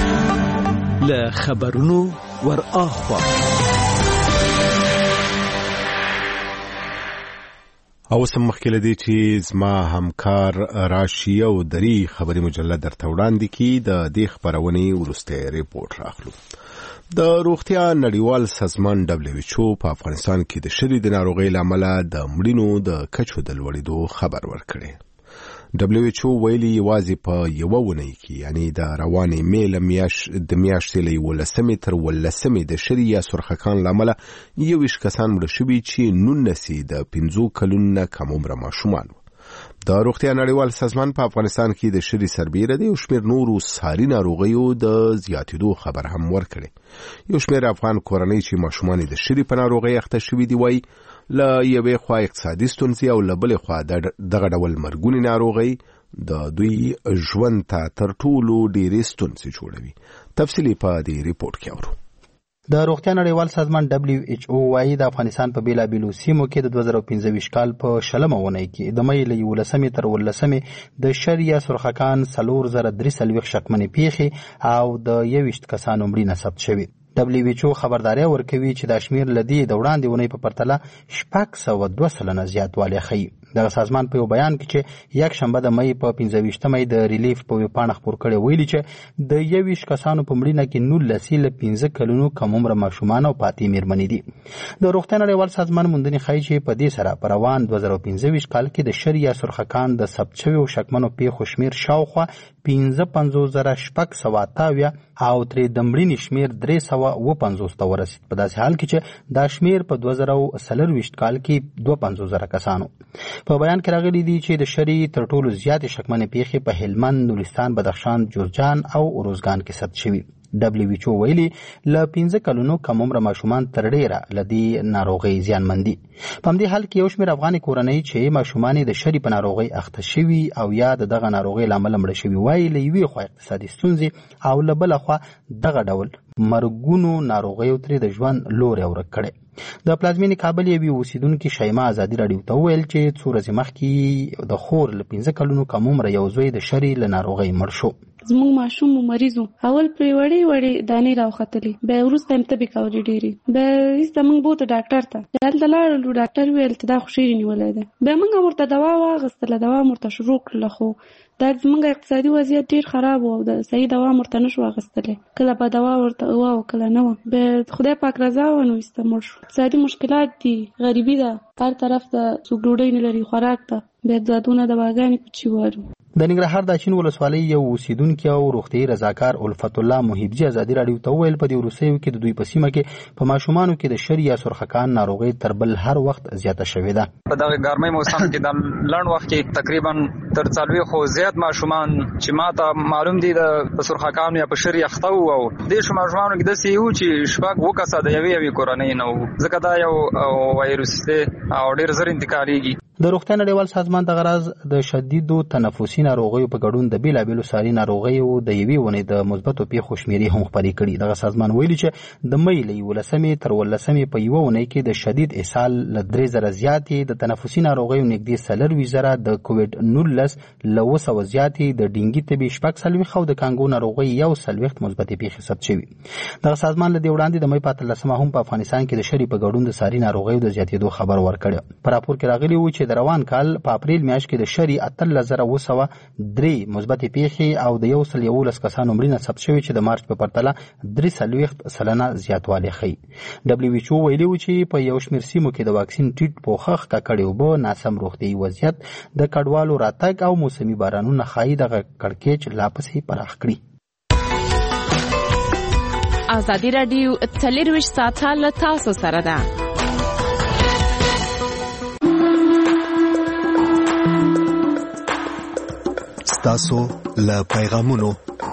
له خبرونو ور اخوا او سم مخکې لدی چې زما همکار راشي او دری خبري مجله درته وړاندې کی د دې خبرونې ورسته ریپورت راخلو. د روغتیا نړیوال سازمان دبليو ایچ او په افغانستان کې د شری د ناروغۍ لامل د مړینو د کچو د لوړېدو خبر ورکړي. دبليو ایچ او ویلي یوازې په یوه اونۍ کې یعنی د روانې مې له میاشت د میاشتې له یولسمې تر ولسمې د شری یا سرخکان له امله یوویشت کسان مړه شوي چې نولس یې د پنځو کلونو نه کم عمره ماشومان وو. د روغتیا نړیوال سازمان په افغانستان کې د شری سربیره دی او شمېر نورو ساري ناروغیو د زیاتېدو خبر هم ورکړي. یو شمېر افغان کورنۍ چې ماشومان د شری په ناروغۍ اخته شوي دي وایي له یوې خوا اقتصادي ستونزې او له بلې خوا دغه ډول مرګونې ناروغۍ د دوی ژوند ته تر ټولو ډېرې ستونزې جوړوي. تفصیلي په دې ریپورت کې اورو. د روغتیا نړیوال سازمان دبليو ایچ او وايي د افغانستان په بیلابیلو سیمو کې د دوه زره پنځه ویشت کال په شلمه اونۍ کې د مې له یولسمې تر ولسمې د شریعه سرخکان څلور زره درې څلوېښت شکمنې پیښې او د یوویشت کسانو مړینه ثبت شوې. دبليو ایچ او خبرداري ورکوي چې د شمیر لدی د وړاندې اونۍ په پرتله شپږ سوه دوه سلنه زیاتوالی ښیي. دغه سازمان په یو بیان کې چې یک شنبه د مې په پنځه ویشتمه د ریلیف په ویبپاڼه خپور کړی ویلي چې د یوویشت کسانو په مړینه کې نولس له پنځه کلونو کم عمره ماشومان او پاتې میرمنې دي. د روغتیا نړیوال سازمان موندنې ښیي چې په دې سره په روان دوه زره پنځه ویشت کال کې د شریعه سرخکان د ثبت شویو شکمنو پیښو شمیر شاوخوا پنځه پنځوس زره شپږ سوه اته اویا او ترې د مړینې شمیر درې سوه اوه پنځوس ته ورسید، په داسې حال کې چې دا شمیر په دوه زره څلرویشت کال کې دوه پنځوس زره کسانو. په بیان کې راغلي دي چې د شری تر ټولو زیاتې شکمنې پیښې په هلمند، نورستان، بدخشان، جوزجان او اروزګان کې ثبت شوي. دبليو ایچ او ویلي له پنځه کلونو کم عمره ماشومان تر ډیره له دې ناروغۍ زیانمن دي. په همدې حال کې یو شمېر افغاني کورنۍ چې ماشومان د شری په ناروغۍ اخته شوي او یا د دغه ناروغۍ له امله مړه شوي وایي له یوې خوا اقتصادي ستونزې او له بله خوا دغه ډول مرګونو ناروغیو ترې د ژوند لوری ورک کړی. د پلازمینې کابل یوې اوسیدونکي شیما ازادي راډیو ته وویل چې څو ورځې مخکې د خور له پنځه کلونو کم عمره یو زوی د شری له ناروغۍ مړ شو. زموږ ماشوم مریض و، اول پرې وړې وړې دانې راوختلې، بیا وروسته یې تبې کولې ډېرې، بیا ایسته موږ بوته ډاکټر ته، هلته لاړلو، ډاکټر وویل چې دا خو شیرې نیولی دی. بیا موږ ورته دوا واخیستله، دوا مو ورته شروع کړله، خو دا زموږ اقتصادي وضعیت ډېر خراب و او د صحیح دوا مو ورته نه شو اخیستلی، کله به دوا ورته وه او کله نه وه. بیا خدای پاک رضا وه نو ایسته مړ شو. اقتصادي مشکلات دي، غریبي ده، هر طرف ته څوک ډوډۍ نه لري، خوراک ته، بیا دادونه دواګانې په چي وارو. د ننګرهار د اچین ولسوالۍ یو اوسیدونکي او روغتیایي رضاکار الفت الله محیبجي ازادي راډیو ته وویل په دې وروستیو کې د دوی په سیمه کې په ماشومانو کې د شری یا سرخکان ناروغۍ تر بل هر وخت زیاته شوې ده. په دغه ګرمۍ موسم کې د لنډ وخت کې تقریبا تر څلوېښتو زیات ماشومان چې ماته معلوم دي د سرخکان یا په شری اخته وو، او دې ماشومانو کې داسې وو چې شپږ اووه کسه د یوې یوې کورنۍ نه وو، ځکه دا یو وایروس دی او ډېر زر انتقالېږي. د روغتیا نړیوال سازمان دغه راز د شدیدو تنفسي ناروغیو په ګډون د بیلابیلو ساري ناروغیو د یوې ونې د مثبتو پیښو شمیرې هم خپرې کړي. دغه سازمان ویلي چې د مې له یولسمې تر ولسمې په یوه ونې کې د شدید اسهال له درې زره زیاتې، د تنفسي ناروغیو نږدې څلرویشت زره، د کووډ نولس له اوه سوه زیاتې، د ډینګي تبې شپږ څلوېښت او د کانګو ناروغۍ یو څلوېښت مثبتې پیښې ثبت شوي. دغه سازمان له دې وړاندې د مې په اتلسمه هم په افغانستان کې د شری په ګډون د ساري ناروغیو د زیاتېدو خبر ورکړی. په راپور کې راغلي وو چې د روان کال په اپریل میاشت کې د شری اتلس زره اوه سوه درې مثبتې پیښې او د یو سل یولس کسانو مړینه ثبت شوې چې د مارچ په پرتله درې څلوېښت سلنه زیاتوالی ښیي. دبليو ایچ او ویلي و چې په یو شمېر سیمو کې د واکسین ټیټ پوښښ، ککړې اوبه، ناسم روغتیایي وضعیت، د کډوالو راتګ او موسمي بارانونه ښایي دغه کړکېچ لا پسې پراخ کړي. ازادي راډیو څلېرویشت ساعته له تاسو سره ده. تاسو له پیغامونو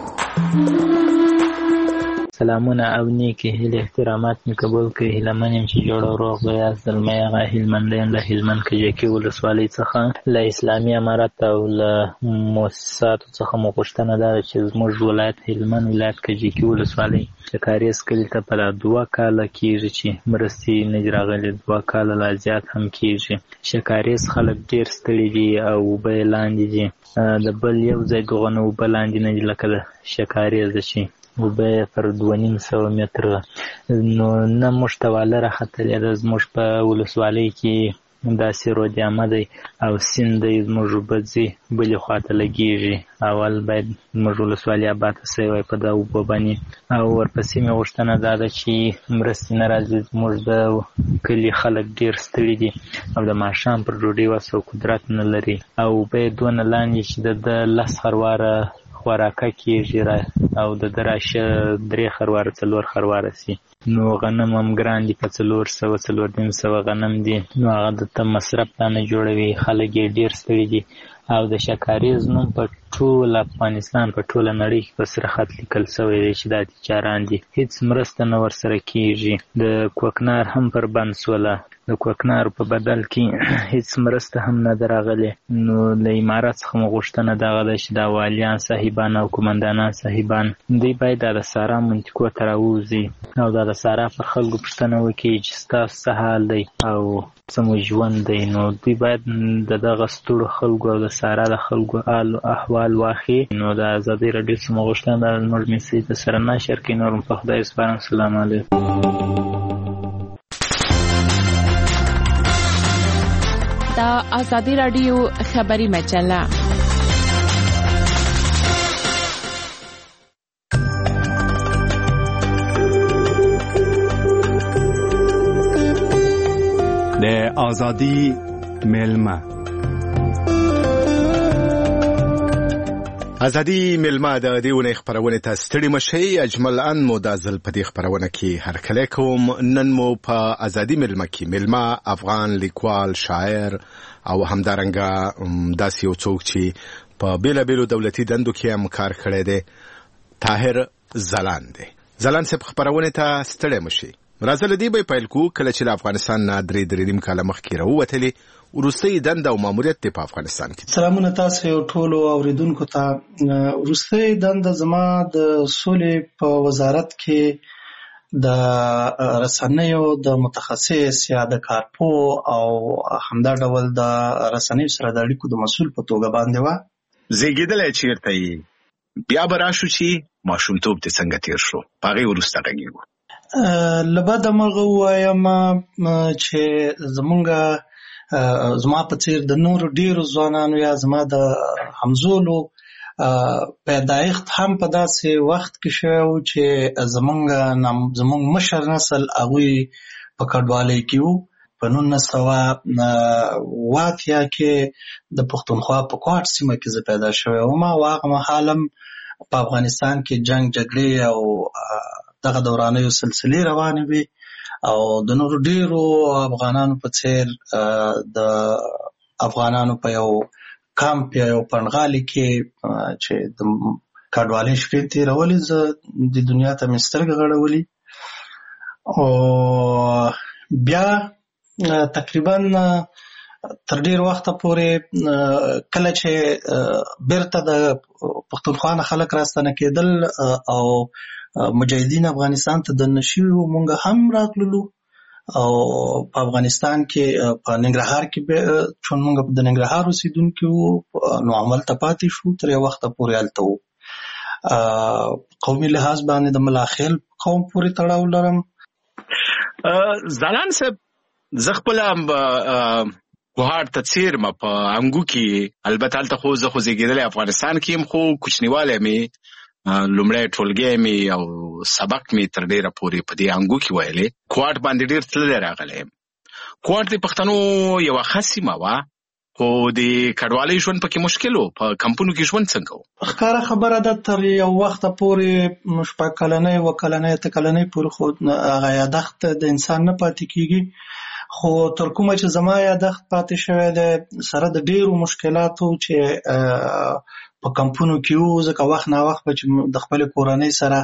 سلامونه او نیکی هیله احترامات می قبول کړئ. هیله من یم چې جوړ او روغ به یاست. زلمی هغه هلمند یم له هلمند کجکي ولسوالۍ څخه. له اسلامي امارت او له مؤسساتو څخه مو غوښتنه دا ده چې زموږ ولایت هلمند ولایت کجکي ولسوالۍ د کاریز کلي ته په دا دوه کاله کېږي چې مرستې نه دي راغلي، دوه کاله لا زیات هم کېږي. شکاریز خلک ډېر ستړي دي او اوبه یې لاندې دي، د بل یو ځای دغه نه اوبه لاندې نه دي لکه د شکاریز ده چې اوبه پر دوه نیم سوه متره نو نه موږ ته واله راختلې ده. زموږ په ولسوالۍ کې داسې رودیامه دی او سیند دی، زموږ اوبه ځي بلې خواته لګېږي. اول باید زموږ ولسوالي اباده سوی وای په دا اوبو باندې، او ورپسې مې غوښتنه دا ده چې مرستې نه راځي. زموږ د کلي خلک ډېر ستړي دي او د ماښام پر ډوډۍ وس او قدرت نه لري، او اوبه یې دونه لاندې چې د ده لس خرواره خوراکه کېږي او د ده راشه درې خرواره څلور خرواره سي. نو غنم هم ګران دي، په څلور سوه څلور نیم سوه غنم دي، نو هغه د ته مصرف ته نه جوړوي. خلک یې ډېر ستړي دي او د شکاریز نوم په ټول افغانستان په ټوله نړۍ کې په سره خط لیکل سوی دی چې دا تجاران دي، هېڅ مرسته نه ورسره کېږي. د کوکنار هم پر بند سوله، د کوکنارو په بدل کې هیڅ مرسته هم نه ده راغلې. نو له امارات څخه مو غوښتنه دغه ده چې دا والیان صاحبان او قومندانان صاحبان دوی باید د سارا منطقو ته راووځي او د سارا پر خلکو پوښتنه وکړي چې ستاسو څه حال دی او څه مو ژوند دی. نو دوی باید د دغه ستړو خلکو او د سارا د خلکو حال احوال واخلي. نو د ازادۍ راډیو څخه مو غوښتنه ده زموږ میسج د سره نشر کړي. نور په خدای سپارم. السلام علیکم. دا ازادي راډیو خبري مجله د ازادي ملما ازادي ملما د دې ونې خبرونه ته ستړي مشي. اجمل ان مو د ځل په دې خبرونه کې هر کله کوم. نن مو په ازادي ملما کې ملما افغان لیکوال شاعر او همدارنګه داسې یو څوک چې په بیلا بیلو دولتي دندو کې هم کار کړی دی طاهر ځلان دی. ځلان صاحب خبرونه ته ستړي مشي. راځل دی به پیل کو کله چې افغانستان نه درې درې نیم کاله مخکې راووتلې وروستۍ دنده او ماموریت دی په افغانستان کې. سلامونه تاسو ټولو اوریدونکو ته. وروستۍ دنده زما د سولې په وزارت کې د رسنیو د متخصص یا د کارپو او همدا ډول د رسنیو سره د اړیکو د مسؤل په توګه باندې و. زیږیدلې چیرته یې بیا به راشو چې ماشومتوب دې څنګه تیر شو په هغې وروسته غږیږو. له بده مرغه ووایم چې زمونږ زما په څیر د نورو ډیرو ځوانانو یا زما د همزولو پیدایښت هم په داسې وخت کې شوی و چې زمونږ زمونږ مشر نسل هغوی په کډوالۍ کې وو. په نولس سوه اوه اتیا کې د پښتونخوا په کوټ سیمه کې زه پیدا شوی وم او هغه مهال هم په افغانستان کې جنګ جګړې او دغه دورانیو سلسلې روانې وي او د نورو ډیرو افغانانو په څیر د افغانانو په یو کامپ یا یو پنډغالي کې چې د کډوالۍ شپې تېرولې زه د دنیا ته مې سترګې غړولې. او بیا تقریبا تر ډیر وخته پورې کله چې بیرته د پښتونخوا نه خلک راستنه کېدل او مجاهدین افغانستان ته دننه شوي وو مونږ هم راتللو او په افغانستان کې په ننګرهار کې چون مونږ د ننګرهار اوسېدونکي وو نو هملته پاتې شو تر یو وخته پورې هلته وو. قومي لحاظ باندې د ملاخیل قوم پورې تړاو لرم. ځلان صاحب زه خپله کوهاټ ته څیرم په انګو کې البته هلته خو زه خو زیږېدلی افغانستان کې یم خو کوچنیوالی مې لومړی ټولګی مې او سبق مې تر ډېره پورې په دې انګو کې ویلې. کوهاټ باندې ډېر تللی راغلی یم. کوهاټ د پښتنو یوه ښه سیمه وه خو د کډوالۍ ژوند پکې مشکل و. په کمپونو کې ژوند څنګه و؟ ښکاره خبره ده تر یو وخته پورې شپږ کلنۍ اووه کلنۍ اته کلنۍ پورې خو هغه یادښت د انسان نه پاتې کېږي. خو تر کومه چې زما یادښت پاتې شوی دی سره د ډېرو مشکلاتو چې په کمپونو کې وو ځکه وخت نا وخت به چې د خپلې کورنۍ سره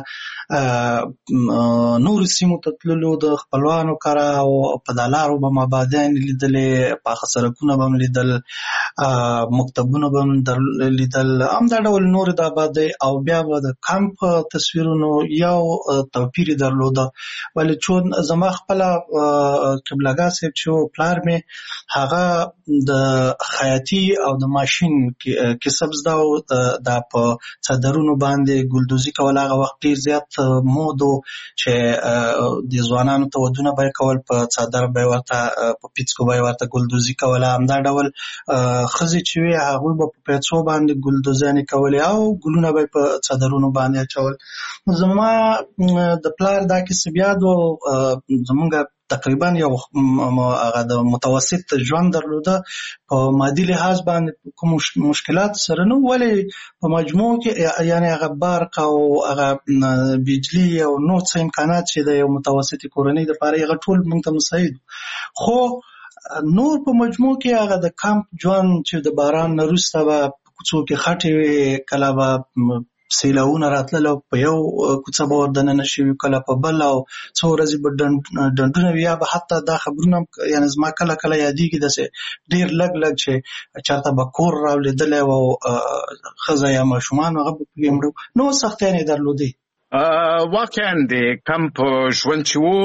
نورو سیمو ته تللو د خپلوانو کره او په دا لارو به مو آبادیانې لیدلې پاخه سړکونه به م لیدل مکتبونه به م لیدل همدا ډول نورې د آبادۍ او بیا به د کمپ تصویرونو یو توپیر یې درلوده ولې چون زما خپله قبلګاه صاحب چې و پلار مې هغه د خیاطي او د ماشین کسب زده و دا په څادرونو باندې ګلدوزي کول هغه وخت ډېر زیات مود و چې د ځوانانو ته ودونه به یې کول په څادر به یې ورته په پیڅکو به یې ورته ګلدوزي کوله. همدا ډول ښځې چې وې هغوی به په پیڅو باندې ګلدوزیانې کولې او ګلونه به یې په څادرونو باندې اچول. زما د پلار دا کسب یاد و. زمونږ تقریبا یو هغه د متوسط ژوند درلوده په مادي لحاظ باندې کوم مشکلات سره نه ولې په مجموع کې یعنی هغه برق او هغه بجلی او نور څه امکانات چې د یو متوسطې کورنۍ دپاره هغه ټول موږ ته مساعد خو نور په مجموع کې هغه د کمپ ژوند چې د باران نه وروسته به په کوڅو کې خټې وې کله به سیلاونه راتلل او په یو کوڅه به وردننه شوي کله په بل او څو ورځې به ډنډونه وي یا به حتی دا خبرونه یعنې زما کله کله یادېږي داسې ډېر لږ لږ چې چېرته به کور راولېدلی او ښځه یا ماشومان هغه به پکې مړه نو سختیانې یې درلودې. واقعا د کمپ ژوند چې و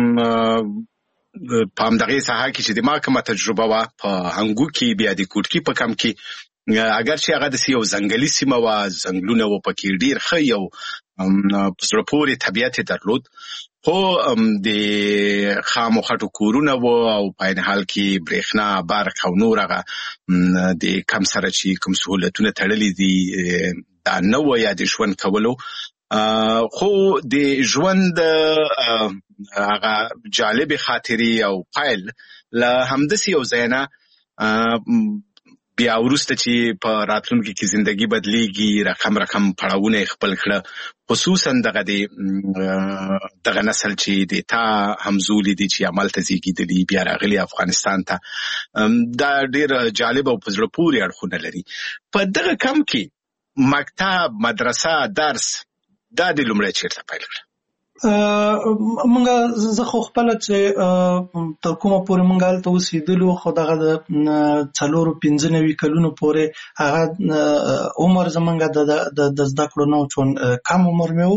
په همدغې ساحه کې چې د ما کومه تجربه وه په هنګو کې بیا د کوټکي په کمپ کې اگر چې هغه داسې یو ځنګلي سیمه وه ځنګلونه وو پکې ډېر ښه یو په زړه پورې طبیعت یې درلود خو د خامو خټو کورونه وو او په عین حال کې برېښنا برق او نور هغه د کم سره چې کوم سهولتونه تړلي دي دا نه وه یا د ژوند کولو خو د ژوند هغه جالب خاطرې او پایل له همداسې یو ځای نه بیا وروسته چې په راتلونکي کې زندگی بدلیږي رقم رقم پړاوونه خپل کړه خصوصا دغه د دغه نسل چې د تا همزولي دي چې عمل ته زیږېدلي بیا راغلي افغانستان ته دا ډېر جالب او په زړه پورې اړخونه لري. په دغه کم کې مکتب مدرسه درس دا د لومړی چېرته پیل کړه؟ مونږ زه خو خپله چې تر کومه پورې مونږ هلته اوسېدلو خو دغه د څلورو پنځه نوي کلونو پورې هغه عمر زمونږ د زده کړو نه و چون کم عمر مې و.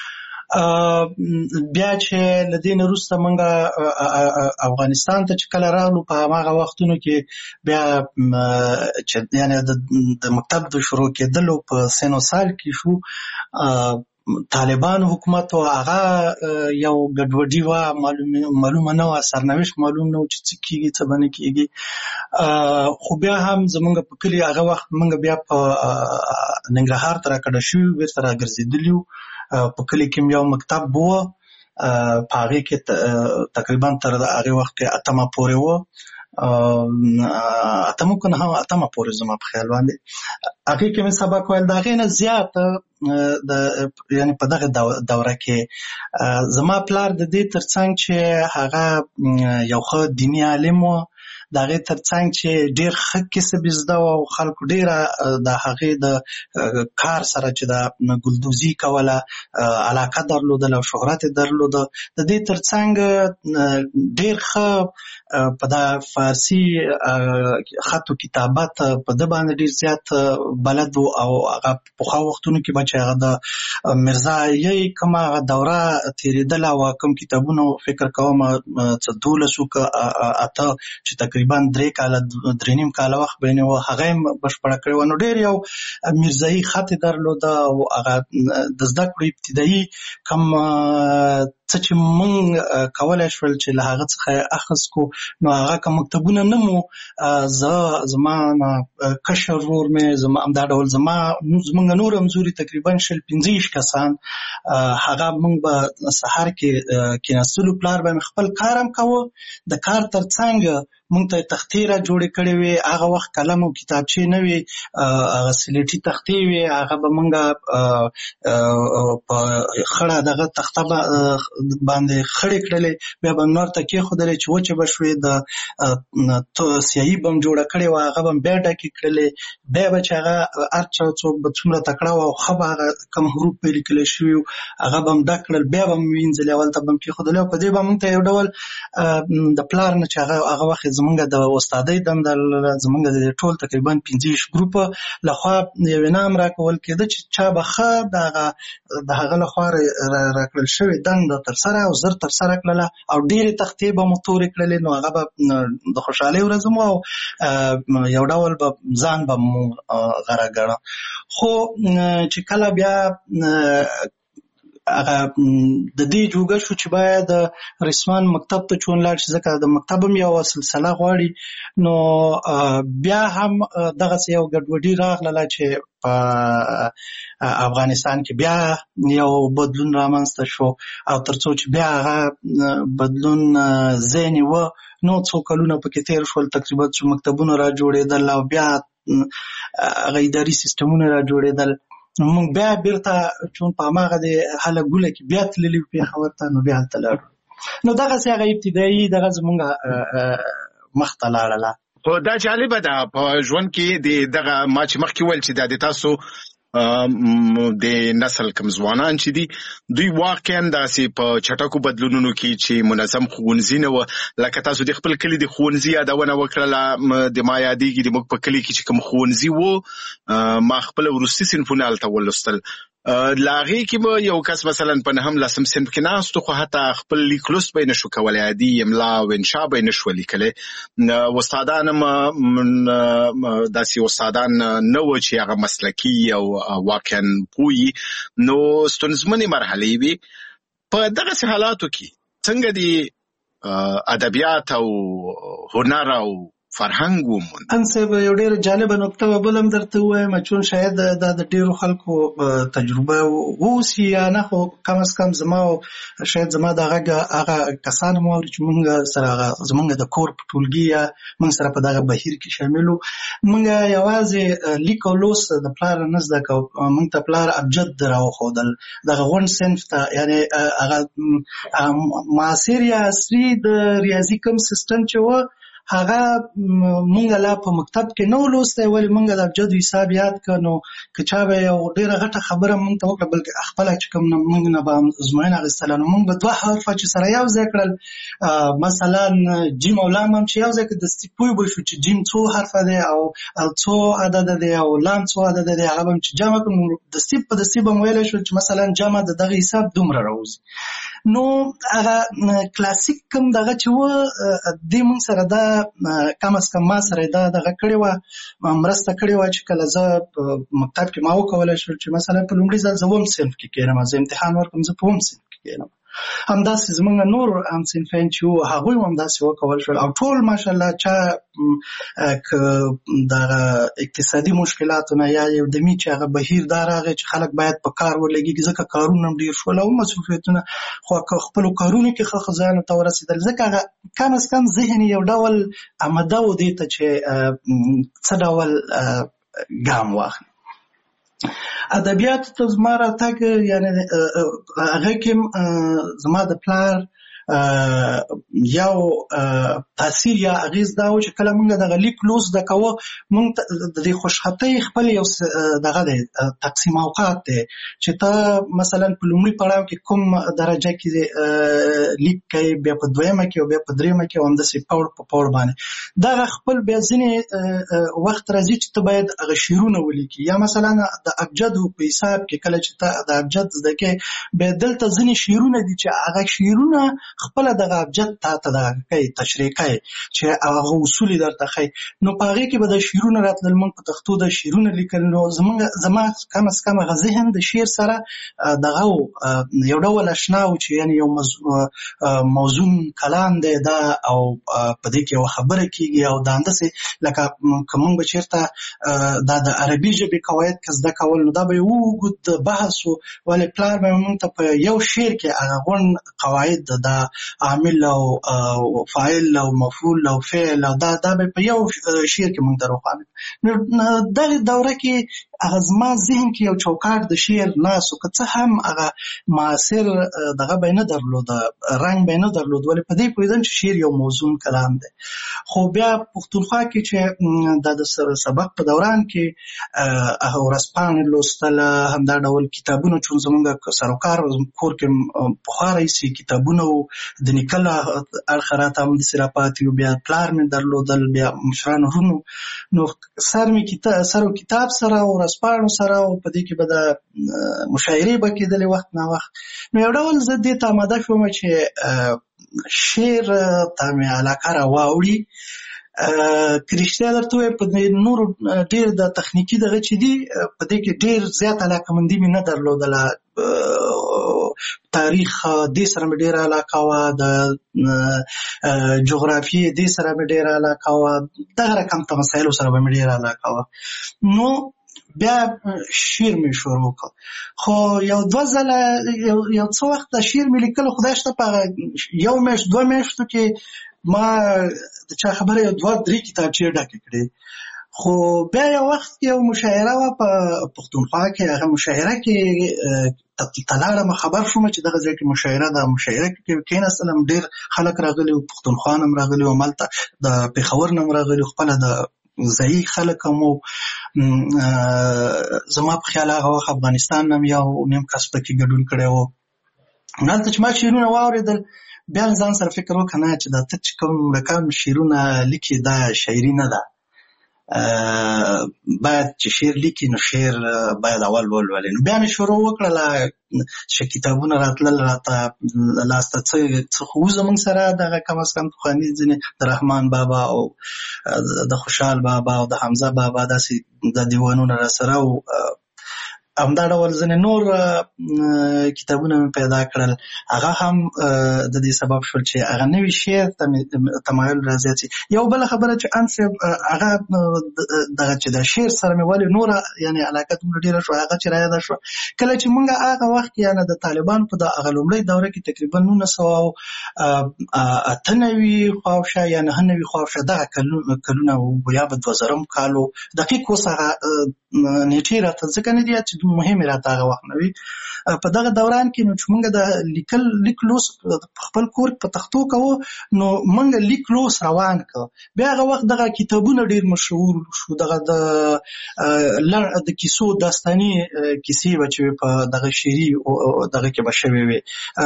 بیا چې له دې نه وروسته مونږ افغانستان ته چې کله راغلو په هماغه وختونو کې بیا چې یعنې د مکتب د شروع کېدلو په سن و سال کې شو طالبان حکومت او هغه یو ګډوډي وه معلومه نه وه سرنوشت معلوم نه و چې څه کېږي څه به نه کېږي خو بیا هم زمونږ په کلي هغه وخت مونږ بیا په ننګرهار ته راکډه شوي بېرته راګرځېدلي وو په کلي کې یو مکتب وه په هغې کې تقریبا تر هغې وخت کې اتمه پورې وه اتمه که نه هم اتمه پورې زما په خیال باندې هغې کې مې سبق ویل د هغې نه زیات د یعنې په دغه دوره کې زما پلار د دې تر څنګ چې هغه یو ښه دیني عالم و د هغې تر څنګ چې ډېر ښه کسب یې زده و او خلکو ډېره د هغې د کار سره چې د ګلدوزي کوله علاقه درلودله او شهرت یې درلوده د دې تر څنګ ډېر ښه په د فارسي خط و کتابت په ده باندې ډېر زیات بلد و او هغه پخوا وختونو کې به چې هغه د مرزایي کومه هغه دوره تېرېدله او کوم کتابونه فکر کوم څه دولس و که اته چې تقریبا درې کاله درې نیم کاله وخت به یې و هغه یې بشپړه کړې وه نو ډېر یو مرزایي خط یې درلوده او هغه د زده کړو ابتدایي کوم څه چې مونږ کولی شول چې له هغه څخه یې اخذ کو نو هغه که مکتبونه نه مو زه زما کشر ورور مې زما همدا ډول زما زمونږ نور همزوري تقریبا شل پنځه ویشت کسان هغه مونږ به سهار کې کېناستلو پلار به مې خپل کار هم کوه د کار تر څنګ مونږ ته تختې را جوړې کړې وې هغه وخت قلم او کتابچې نه وې هغه سلیټي تختې وې هغه به مونږ په خړه دغه تخته باندې خړې کړلې بیا به نور ته کېښودلې چې وچې به شوې د سیاهي به م جوړه کړې وه هغه به م بیا ډکې کړلې بیا به چې هغه هر چا څوک به څومره تکړه وه او ښه به هغه کوم حروف به یې لیکلی شوي وو هغه به م ډک کړل بیا به م وینځلې اول ته به م کېښودلې او په دې به مونږ ته یو ډول د پلار نه چې هغه هغه وخت زمونږ د استادۍ دنده زمونږ د ټول تقریبا پنځه ویشت ګروپه لخوا یو انعام راکول کېده چې چا به ښه د هغه د هغه لخوا راکړل شوې دنده ترسره او زر ترسره کړله او ډېرې تختې به مو تورې کړلې نو هغه به د خوشحالۍ ورځ مو او یو ډول به ځان به مو غره ګڼه خو چې کله بیا هغه د دې جوګه شو چې باید رسمان مکتب ته چون لاړ شي ځکه د مکتب هم یو سلسله غواړي نو بیا هم دغسې یو ګډوډي راغله چې په افغانستان کې بیا یو بدلون رامنځته شو او تر څو چې بیا هغه بدلون ځای نیوه نو څو کلونه پکې تېر شول تقریبا چې مکتبونه را جوړېدل او بیا هغه اداري سیستمونه را جوړېدل مونږ بیا بیرته چون په هماغه د هله ګوله کې بیا تللي وو پېښور ته نو بیا هلته لاړو نو دغسې هغه ابتدایي دغه زمونږ مخته لاړله. خو دا جالبه ده په ژوند کې د دغه ما چې مخکې ویل چې دا د تاسو د نسل کم ځوانان چې دي دوی واقعا داسې په چټکو بدلونونو کې چې منظم ښوونځي نه و، لکه تاسو د خپل کلي د ښوونځي یادونه وکړله، د ما یادېږي د موږ په کلي کې چې کوم ښوونځي و ما خپل وروستي صنفونه هلته ولوستل. له هغې کې به یو کس مثلا په نهم لسم صنف کې ناست خو حتی خپل لیک لوست به یې نه شو کولی، عادي املا او انشا به یې نه شوه لیکلی. استادان هم داسې استادان نه وو چې هغه مسلکي او واقعا پوهي، نو ستونزمنې مرحلې وي. په دغسې حالاتو کې څنګه د ادبیات او هنر او فرهنګ وموند؟ انصب یو ډېر جالبه نکته به بل هم درته ووایم، چون شاید دا د ډېرو خلکو تجربه واوسي یا نه، خو کم از کم زما شاید زما د هغه کسان هم واوري چې مونږ سره زمونږ د کور په ټولګي یا مونږ سره په دغه بهیر کې شامل وو. مونږ یوازې لیک او لوست د پلار نه زده کوو، مونږ ته پلار ابجد راوښودل دغه غونډ صنف ته، یعنې هغه معاصر یا عصري د ریاضي کوم سیسټم چې و هغه مونږ لا په مکتب کې نه ولوستی، ولې مونږ د ابجد حساب یاد کړ. نو که چا به یو ډېره غټه خبره مونږ ته وکړه، بلکې خپله چې کوم مونږ نه به ازموینه اخیستله، نو مونږ به دوه حرفه چې سره یو ځای کړل، مثلا جیم او لام هم چې یو ځای کړه، دستي پوه به شو چې جیم څو حرفه دی او څو عدده دی او لام څو عدده دی، هغه به هم چې جمع کړو، دستي په دستي به مو ویلی شو چې مثلا جمع د دغه حساب دومره راوځي. نو هغه کلاسیک کوم دغه چې و دې مونږ سره دا کم از کم ما سره دا دغه کړې وه، مرسته کړې وه چې کله زه په مکتب کې ما وکولی شو چې مثلا په لومړي ځل زه اووم صنف کې کښېنم، زه امتحان ورکړم، زه په اووم صنف کې کښېنم. همداسې زمونږ نور همصنفیان چې وو هغوی هم همداسې وکول شول، او ټول ماشاءالله چا که دغه اقتصادي مشکلاتو نه یا یو دمي چې هغه بهیر دا راغی چې خلک باید په کار ولګېږي، ځکه کارونه هم ډېر شول او مصروفیتونه، خو که خپلو کارونو کې ښه ځایونو ته ورسېدل، ځکه هغه کم از کم ذهن یو ډول آمده و دې ته چې څه ډول ګام واخلي. ادبیاتو ته زما راتګ یعنې هغه کې زما د پلار یو تاثیر یا اغیز دا و چې کله مونږ دغه لیک لوست زده کوو، مونږ د دې خوشخطۍ خپل یو دغه دی تقسیم اوقات دی چې ته مثلا په لومړي پړاو کې کوم درجه کې لیک کوي، بیا په دویمه کې او بیا په دریمه کې او همداسې پوړ په پوړ باندې دغه خپل بیا ځینې وخت راځي چې ته باید هغه شعرونه ولیکي، یا مثلا د ابجد په حساب کې کله چې ته د ابجد زده کوې بیا دلته ځینې شعرونه دي چې هغه شعرونه خپل دغه ابجد تا ته دغه کوي تشریح کوي چې هغه اصول درته ښیي. نو په هغې کې به د شعرونه راتلل، موږ په تختو د شعرونه لیکل، نو زموږ زما کم از کم هغه ذهن د شعر سره دغه یو ډول اشنا و چې یعنې یو موزون کلام دی دا، او په دې کې یوه خبره کېږي او دا همداسې لکه که موږ به چېرته دا د عربي ژبې قواعد که زده کول، نو دا به یو اوږد بحث و، ولې پلار به موږ ته په یو شعر کې هغه غونډ قواعد دا عامل او فاعل او مفعول او فعل او دا دا به په یو شعر کې موږ ته روښانه. نو دغه دوره کې هغه زما ذهن کې یو چوکاټ د شعر ناست و، که څه هم هغه معاصر دغه به یې نه درلود، رنګ به یې نه درلود، ولې په دې پوهېدم چې شعر یو موزون کلام دی. خو بیا پښتونخوا کې چې دا د سبق په دوران کې هغه ورځپاڼې لوستله، همدا ډول کتابونه، چون زمونږ سروکار کور کې پخوا راهیسې کتابونه و، د نیکه له اړخه راته همداسې راپاتې وو، بیا پلار مې درلودل، بیا مشرانو ورونو، نو سر مې سر و کتاب سره او ورځپاڼو سره، او په دې کې به د مشاعرې به کېدلې وخت نا وخت. نو یو ډول زه دې ته آماده شوم چې شعر ته مې علاقه را واوړي. که رښتیا درته ووایم په نورو ډېر د تخنیکي دغه چې دي په دې کې ډېر زیات علاقهمندي مې نه درلودله، تاریخ دې سره مې ډېره علاقه وه، د جغرافیې دې سره مې ډېره علاقه وه، دغه رقم ته مسایلو سره به مې ډېره علاقه وه. نو بیا شعر مې شروع کړ، خو یو دوه ځله یو څه وخت شعر مې لیکلو، خدای شته په یو میاشت دوه میاشتو کې ما د چا خبره یو دوه درې کتابچې ډکې کړې. خو بیا یو وخت کې یو مشاعره وه په پښتونخوا کې، هغه مشاعره کې ته لاړم، خبر شوم چې دغه ځای کې مشاعره ده. مشاعره کې کېناستلم، ډېر خلک راغلي وو، پښتونخوا نه هم راغلي وو، همالته د پېښور نه هم راغلي وو، خپله د ځایي خلک مو زما په خیال هغه وخت افغانستان هم یو نیم کس پکې ګډون کړی و. هلته چې ما شعرونه واورېدل بیا ځان سره فکر وکړه نه چې دا ته چې کوم رقم شعرونه لیکي دا شاعري نه ده، باید چې شعر لیکي نو شعر باید اول ولولې. نو بیا مې شروع وکړله چې کتابونه راتلل راته لاسته څه خو زموږ سره دغه کم از کم پخواني ځینې د رحمان بابا او د خوشحال بابا او د حمزه بابا داسې د دیوانونه را سره او همدا ډول ځینې نور کتابونه مې پیدا کړل. هغه هم د دې سبب شول چې هغه نوي شعر ته مې تمایل رازیات شي. یو بله خبره چې ان صاحب هغه دغه چې د شعر سره مې ولې نوره یعنې علاقه دومره ډېره شوه هغه چې رایاده شوه کله چې موږ هغه وخت یعنې د طالبانو په د هغه لومړۍ دوره کې تقریبا نولس سوه او اته نوي خواوشا یا نهه نوي خواوشا دغه کلونه یا به دوه زرم کال و دقیق اوس هغه نیټې راته ځکه نه دي چې مهمې راته هغه وخت نه وي. په دغه دوران کې نو چې موږ د لیکل لیک لوس خپل کور په تختو کوو نو موږ لیک لوس روان کړ. بیا هغه وخت دغه کتابونه ډېر مشهور شو، دغه د د کیسو داستاني کیسې به چې په دغه شعري دغه کې به شوې وې،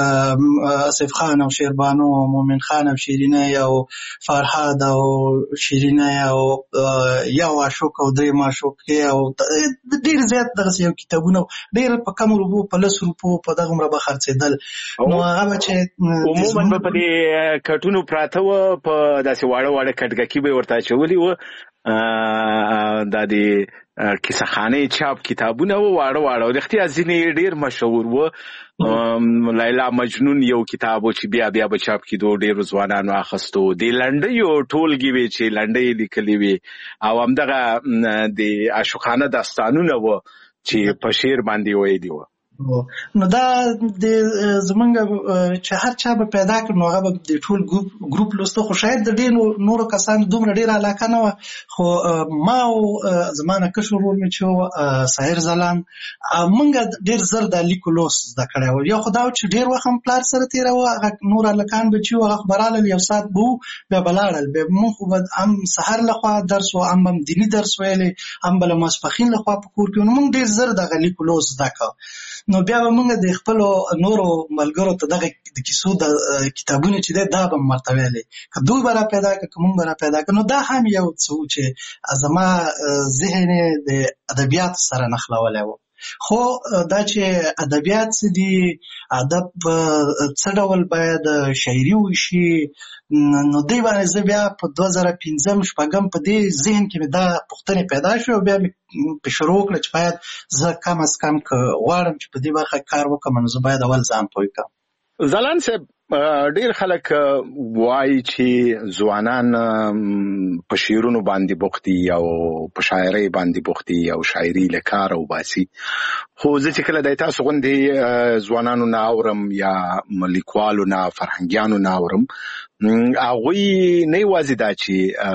آصف خان او شیربانو، مومن خان او شیرینه او فرهاد او شیرینه او یو عاشق او درې معشوقې او ډېر زیات دغه یو کتابونه ډېر په کم روپو په لس روپو په دغه عمره به خرڅېدل. نو هغه به چې عموما به په دې کټونو پراته وه، په داسې واړه واړه کټګکي به یې ورته اچولي وه، دا د کیسهخانې چاپ کتابونه وه واړه واړه او رښتیا ځینې ډېر مشهور وه. لیلا مجنون یو کتاب و چې بیا بیا به چاپ کېدو، ډېرو ځوانانو اخیستو. د لنډیو ټولګې وې چې لنډۍ لیکلې وې او همدغه د عاشقانه داستانونه وه چې په شعر باندې ویلي وه. نو دا د زمونږ چې هر چا به پیدا کړ نو هغه به د ټول ګروپ لوسته، خو شاید د ډېرو نورو کسانو دومره ډېره علاقه نه وه. خو ما او زما نه کشر ورور مې چې و ساحر ځلان موږ ډېر زر د لیکو لوس زده کړی و. یو خو دا و چې ډېر وخت هم پلار سره تېراوه، هغه نور هلکان به چې و هغه خو به رالل یو ساعت به و بیا به لاړل، بیا مونږ خو به هم سهار لخوا درس و هم هم دیني درس ویلی هم به له ماسپښین لخوا په کور کې نو موږ ډېر زر دغه لیکو لوس زده کړه. نو بیا به موږ د خپلو نورو ملګرو ته دغه د کیسو د کتابونه چې دی دا به م ورته ویلې، که دوی به را پیدا کړه که موږ به را پیدا کړه. نو دا هم یو څه و چې زما ذهن یې د ادبیاتو سره نښلولی و. خو دا چې ادبیات څه دي، ادب څه ډول باید شاعري وشي، نو دی باندې زه بیا په دوه زره پنځم شپږم په دې ذهن کې مې دا پوښتنې پیدا شوې او بیا مې په شروع وکړه چې باید زه کم از کم که غواړم چې په دې برخه کار وکړم نو زه باید اول ځان پوه کړم. ځلاند صاحب، ډېر خلک وایي چې ځوانان په شعرونو باندې بوخت دي او په شاعرۍ باندې بوخت دي او شاعري له کاره وباسي، خو زه چې کله د تاسو غوندې ځوانانو نه اورم یا لیکوالو نه فرهنګیانو نه اورم، هغوی نه یوازې دا چې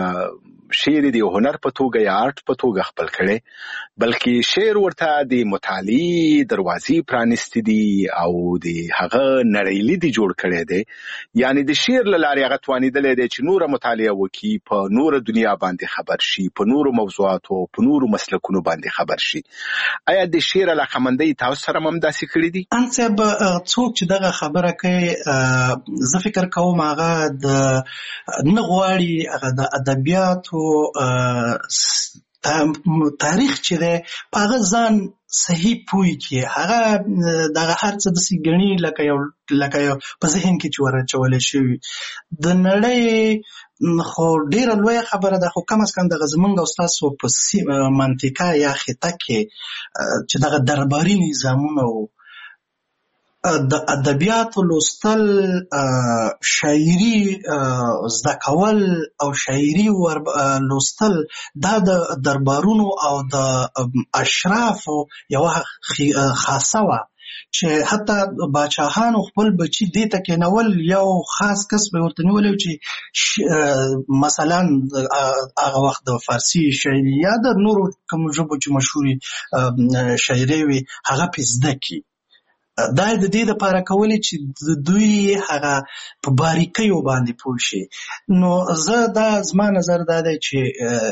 شعر د هنر په توګه یا آرټ په توګه خپل کړي، بلکې شعر ورته د مطالعې دروازې پرانیستې دي او د هغه نړۍ لید جوړ کړی دی. یعنی د شعر له لارې هغه توانېدلی دی چې نوره مطالعه وکړي، په نوره دنیا باندې خبر شي، په نورو موضوعاتو په نورو مسلکونو باندې خبر شي. آیا د شعر علاقمندۍ تاسو سره هم داسې کړي دي؟ ان صاحب، څوک چې دغه خبره کوي زه فکر کوم هغه د نه غواړي هغه د ادبیاتو تاریخ چې دی په هغه ځان صحیح پوه کړي، هغه دغه هر څه داسې ګڼي لکه یو لکه یو په ذهن کې چې ور اچولی شوي. د نړۍ خو ډېره لویه خبره ده، خو کم از کم دغه زمونږ او ستاسو په منطقه یا خطه کې چې دغه درباري نظامونه وو، د ادبیاتو لوستل، شاعري زده کول او شاعري لوستل دا د دربارونو او د اشرافو یوه خاصه وه چې حتی باچاهانو خپل بچي دې ته کېنول، یو خاص کس به ورته نیولی چې مثلا هغه وخت د فارسي شاعري یا د نورو کومو ژبو چې مشهورې شاعرۍ وې هغه پې زده کړي. دا د دې دپاره کولی چې دوی هغه په باریکیو باندې پوه شي. نو زه دا زما نظر دا دی چې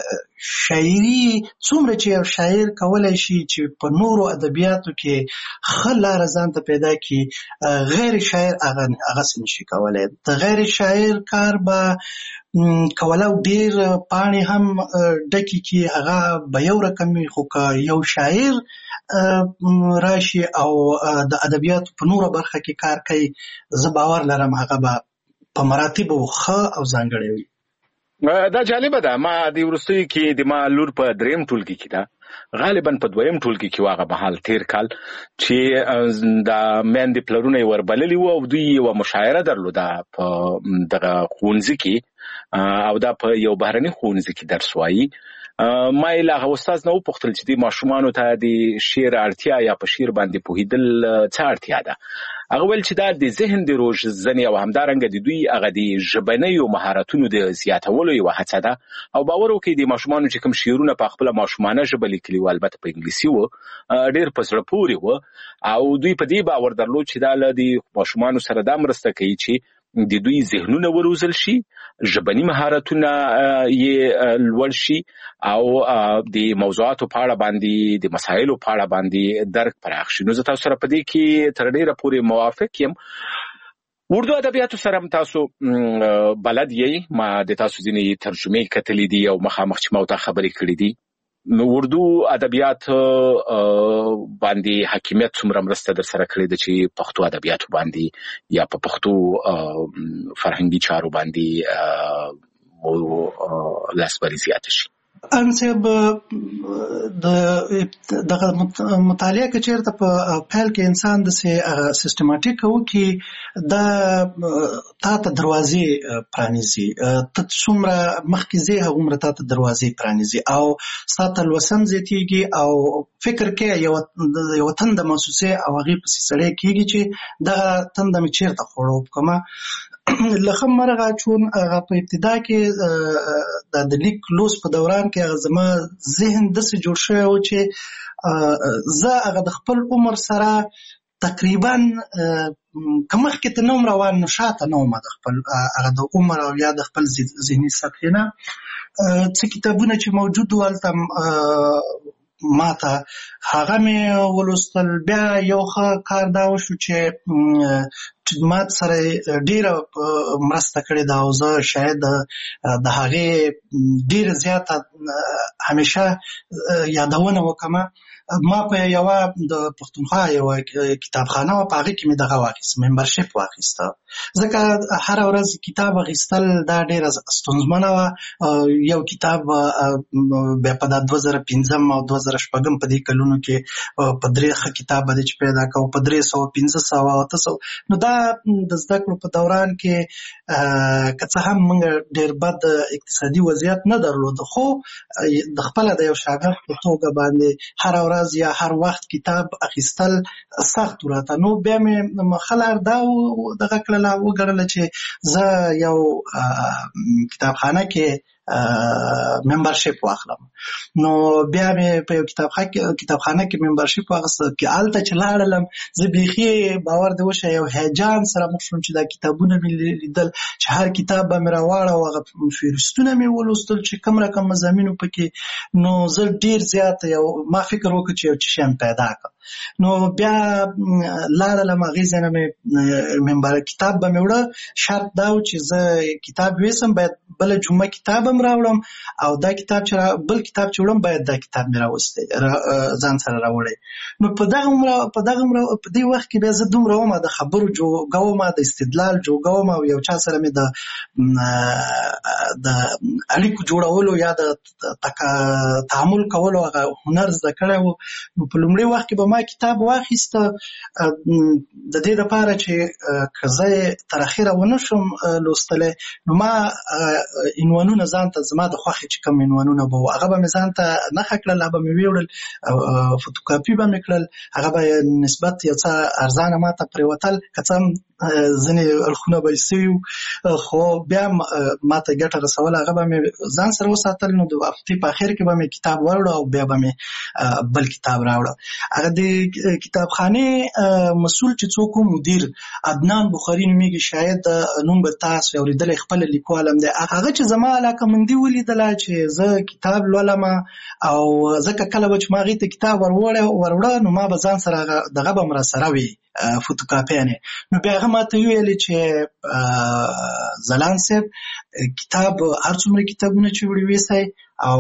شاعري څومره چې یو شاعر کولای شي چې په نورو ادبیاتو کې ښه لاره ځان ته پیدا کړي، غیر شاعر هغه هغسې نشي کولی. د غیر شاعر کار به کوله ډېر پاڼې هم ډکې کړي، هغه به یو رقم وي، خو که یو شاعر راشي او د ادبیاتو په نوره برخه کې کار کوي، زه باور لرم هغه به په مراتبو ښه او ځانګړی وي. دا جالبه ده. ما د وروستیو کې د ما لور په دریم ټولګي کې ده، غالبا په دویم ټولګي کې هغه مهال تیر کال چې د میندې پلرونه یې وربللي وو او دوی یوه مشاعره درلوده په دغه ښوونځي کې، او دا په یو بهرني ښوونځي کې درس وایي. ما یې له هغه استاد نه وپوښتل چې دې ماشومانو ته د شعر اړتیا یا په شعر باندې پوهېدل څه اړتیا ده. هغه ویل چې دا د ذهن د روزنې او همدارنګه د دوی هغه د ژبنیو مهارتونو د زیاتولو یوه هڅه ده. او باور وکړئ د ماشومانو چې کوم شعرونه په خپله ماشومانه ژبه لیکلي وو، البته په انګلیسي وو، ډېر په زړه پورې وو، او دوی په دې باور درلود چې دا له د ماشومانو سره دا مرسته کوي چې د دوی ذهنونه وروزل شي، ژبني مهارتونه یې لوړ شي، او د موضوعاتو په اړه باندې د مسایلو په اړه باندې درک پراخ شي. نو زه تاسو سره په دې کې تر ډېره پورې موافق یم. اردو ادبیاتو سره هم تاسو بلد یې، ما د تاسو ځینې ترجمې کتلې دي او مخامخ چې ما ورته خبرې کړې دي. نو اردو ادبیات باندې حاکمیت څومره مرسته در سره کړې ده چې پښتو ادبیاتو باندې یا په پښتو فرهنګي چارو باندې لاسبري زیاته شي؟ ان صاحب دغه مطالعه که چېرته په پیل کې انسان داسې سیستماټیک وکړي، دا تا ته دروازې پرانیزي، ته څومره مخکې ځې هغومره تا ته دروازې پرانیزي، او ستا ته لوسم زیاتېږي، او فکر کې یوه تنده محسوسې او هغې پسې سړی کېږي چې دغه تنده مې چېرته خوړه وکړمه. له ښه مرغه چون هغه په ابتدا کې د لیک لوست په دوران کې هغه زما ذهن داسې جوړ شوی و چې زه هغه د خپل عمر سره تقریبا که مخکې ته نه وم روان، نو شاته نه وم د خپل هغه د عمر او یا د خپل ذهني سطحې نه. څه کتابونه چې موجود وو هلته ما ته هغه مې ولوستل. بیا یو ښه کار دا وشو چې ما سره ډېره مرسته کړې ده، او زه شاید د هغې ډېره زیاته همیشه یادونه وکړم. ما په یوه د پښتونخوا یوه کتابخانه وه، په هغې کې مې دغه واخیست، ممبرشپ واخیسته، ځکه هره ورځ کتاب اخیستل دا ډېره ستونزمنه وه. یو کتاب بیا په دا دوه زره پنځم او دوه زره شپږم په دې کلونو کې په درې ښه کتاب به دی چې پیدا کوو په درې سوه پنځه سوه اته سوه. نو دا د زده کړو په دوران کې که څه هم موږ ډېر بد اقتصادي وضعیت نه درلوده، خو د خپله د یو شاګرد په توګه باندې هره ورځ یا هر وخت کتاب اخیستل سخت وراته. نو بیا مې ښه لار دا دغه کړله، وګڼله چې زه یو کتابخانه کې ممبرشپ واخلم. نو بیا مې په یو کتابخانه کې ممبرشپ واخیسته، کې هلته چې لاړلم زه بیخي باور دې وشه یو هیجان سره مخ شوم چې دا کتابونه مې لیدل، چې هر کتاب به مې راواړه، هغه فهرستونه مې ولوستل چې کوم رقم مضامینو پکې. نو زه ډېر زیات یو ما فکر وکړ چې یو څه شی مې پیدا کړ. نو بیا لاړلم، هغې ځای نه مې ممبر کتاب به مې وړه. شرط دا و چې زه کتاب ویسم باید بله جمعه کتاب هم راوړم، او دا کتاب چې بل کتاب چې وړم باید دا کتاب مې راوستی ځان سره راوړی. نو په دغه عمره په دغه عمره په دې وخت کې بیا زه دومره وم د خبرو جوګه وم، د استدلال جوګه وم، او یو چا سره مې د د اړیکو جوړولو یا د تعامل کولو هغه هنر زده کړی و. نو په لومړي وخت کې به ما کتاب واخیسته د دې لپاره چې که زه یې تر اخره ونه شم لوستلی، نو ما عنوانونه ځان ته زما د خوښې چې کوم عنوانونه به وو هغه به مې ځان ته نښه کړل، هغه به مې ویوړل، فوټوکاپي به مې کړل، هغه به نسبت یو څه ارزانه ما ته پرېوتل، که څه هم ځینې اړخونه به یې سوي وو، خو بیا ما ته ګټه رسول، هغه به مې ځان سره وساتل. نو د هفتې په اخر کې به مې کتاب وروړه او بیا به مې بل کتاب راوړه. هغه د د کتابخانه مسؤل چې څوک مدیر عدنان بخاری نوميږي، شاید نوم به تاسو اوریدل، خپل لیکوالم دی. هغه چې زما علاقه مندي ولیدله چې زه کتاب لولم او ځکه کله به چې ما هغې ته کتاب وروړه نو ما به ځان سره دغه به مره سره وي فوتوکاپیانې. نو بیا هغه ما ته ویلې چې ځلان صاحب کتاب هر څومره کتابونه چې وړي ویسئ او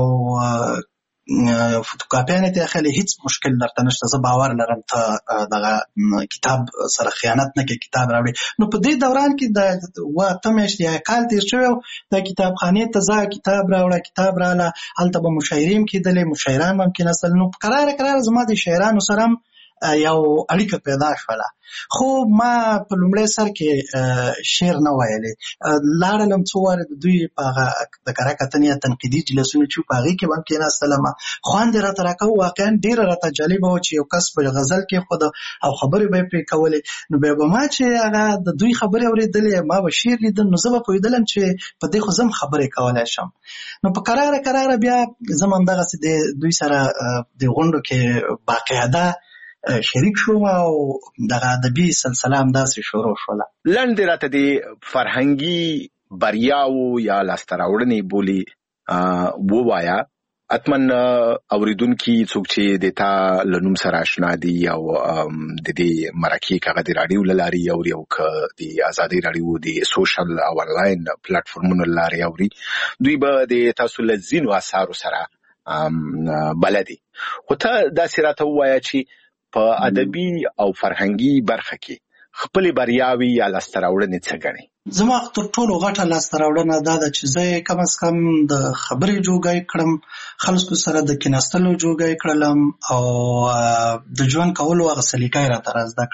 فوتوکاپیانې ته اخلي هیڅ مشکل درته نشته، زه باور لرم ته دغه کتاب سره خیانت نه کوې، کتاب راوړي. نو په دې دوران کې د اوه اته میاشتې یا کال تېر شوی و، د کتابخانې ته ځه کتاب راوړه، کتاب راغله، هلته به مشاعرې هم کېدلې، مشاعران به هم کېناستل. نو کراره کراره زما د شاعرانو سره هم یو اړیکه پیدا شوله. خو ما په لومړی سر کې شعر نه ویلې، لاړلم څو وارې د دوی په هغه د کره کتنې یا تنقیدي جلسونه چې په هغې کې به هم کېناستلم، خوند یې راته راکوه. واقعا ډېره راته جالبه وه چې یو کس به غزل کېښوده او خبرې به یې پرې کولې. نو بیا به ما چې هغه د دوی خبرې اورېدلې، ما به شعر لیدل، نو زه به پوهېدلم چې په دې خو زه هم خبرې کولی شم. نو په کراره کراره بیا زه هم همدغسې د دوی سره د غونډو کې باقاعده شریک شوم او دغه ادبي سلسله همداسې شروع شوله. لنډ راته د فرهنګي بریاو یا لاسته راوړنې بولي ووایه. حتمن اوریدونکي څوک چې د تا له نوم سره اشنا دي او د دې مرکې هغه د راډیو له لارې اوري او که د ازادي راډیو د سوشل او انلاین پلیټفارمونو له لارې اوري، دوی به د تاسو له ځینو اثارو سره بلدي. خو ته داسې راته ووایه چې په ادبي او فرهنګي برخه کې خپلې بریاوې یا لاسته راوړنې څه ګڼې؟ زما تر ټولو غټه لاسته راوړنه دا ده چې زه کم از کم د خبرې جوګی کړم، خلکو سره د کېناستلو جوګی کړلم او د ژوند کولو هغه سلیقه یې راته را زده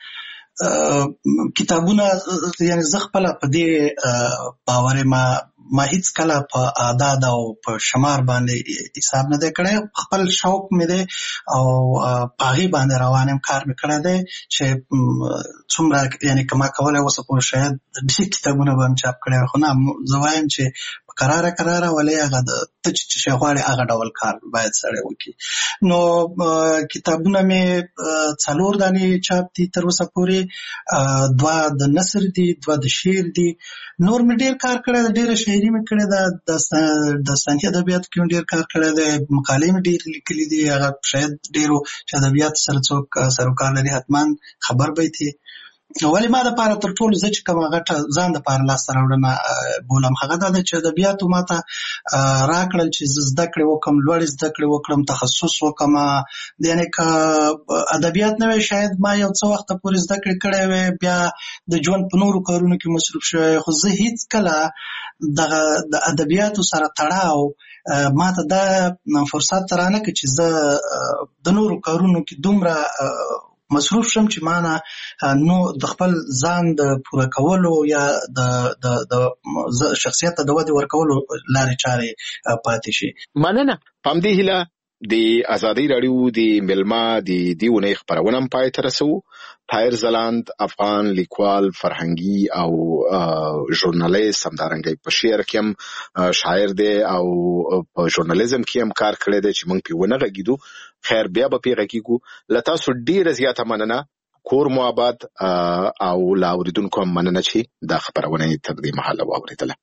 کړله. کتابونه یعنې زه خپله په دې باور یم ما هیڅ کله په اعداد او په شمار باندې حساب نه دی کړی، خپل شوق مې دی او په هغې باندې روان یم، کار مې کړی دی چې څومره یعنې که ما کولی اوسه پورې شاید ډېر کتابونه به هم چاپ کړی، خو نه زه وایم چې په کراره کراره ولې هغه د ته چې شی غواړې هغه ډول کار باید سړی وکړي. نو کتابونه مې څلور دانې چاپ دي تر اوسه پورې، دوه د نثر دي، دوه د شعر دي. نور مې ډېر کار کړی دی، ډېره شاعري مې کړې ده، داستاني ادبیاتو کې مې ډېر کار کړی دی، مقالې مې ډېرې لیکلي دي. هغه شاید ډېرو چې ادبیاتو سره څوک سروکار لري حتما خبر به یې. ولې ما دپاره تر ټولو زه چې کومه غټه ځان دپاره لاسته راوړنه بولم هغه دا ده چې ادبیاتو ما ته راکړل چې زه زده کړې وکړم، لوړې زده کړې وکړم، تخصص وکړم. یعنې که ادبیات نه وی شاید ما یو څه وخته پورې زده کړې کړی وی، بیا د ژوند په نورو کارونو کې مصروف شوی، خو زه هیڅ کله دغه د ادبیاتو سره تړاو ما ته دا فرصت رانه کړ چې زه د نورو کارونو کې دومره مصروف شم چې مانه نو د خپل ځان د پوره کولو یا د د شخصیت ته د ودې ورکولو لارې چارې پاتې شي. مننه. په همدې هیله د ازادي راډیو د مېلمه د دې اونۍ خپرونه هم پای ته رسوو. طاهر ځلاند افغان لیکوال، فرهنګي او ژورنالیست، همدارنګه په شعر کې هم شاعر دی او په ژورنالیزم کې هم کار کړی دی چې موږ پرې ونه غږېدو. خیر بیا به پرې غږېږو. له تاسو ډېره زیاته مننه، کور مو آباد، او له اورېدونکو هم مننه چې دا خپرونه یې تر دې مهاله واورېدله.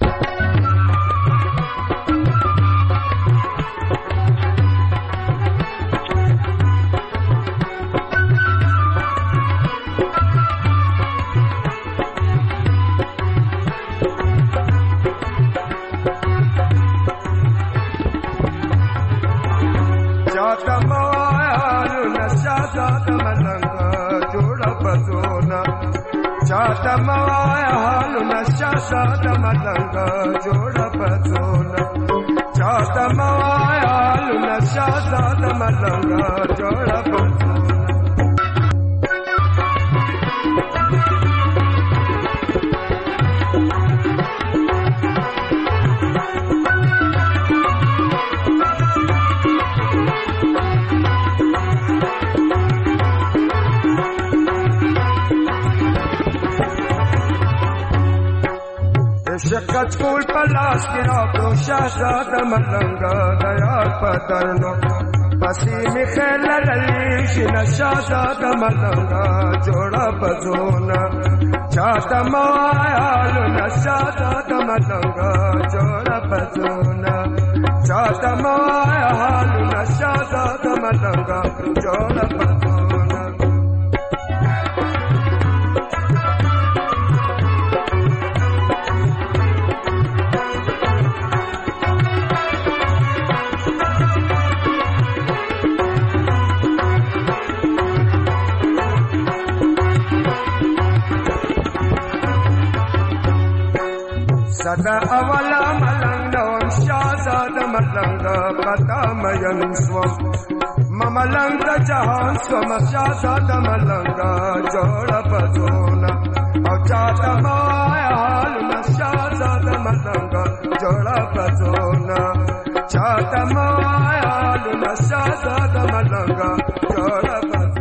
چاته موایا حالو نشا ساده ملنګ جوړ پڅونه، چاته موایا حالو نشا ساده ملنګ جوړ پڅونه. شقت کول پلاس کې راکړو شهزاده ملنګ د یار په درنو، پسی می خیل للیش نشادا دملنگا جوڑا بزونا چاہتا موایالو نشادا دملنگا جوڑا بزونا چاہتا موایالو نشادا دملنگا جوڑا بزونا صدا اولا ملنگ نوم شازاد ملنگ پتا مین سوم مملنگ جهان سوم شازاد ملنگ جوڑا بزونا او چاہتا موایا حالنا شازاد ملنگ جوڑا بزونا چاہتا موایا حالنا شازاد ملنگ جوڑا بزونا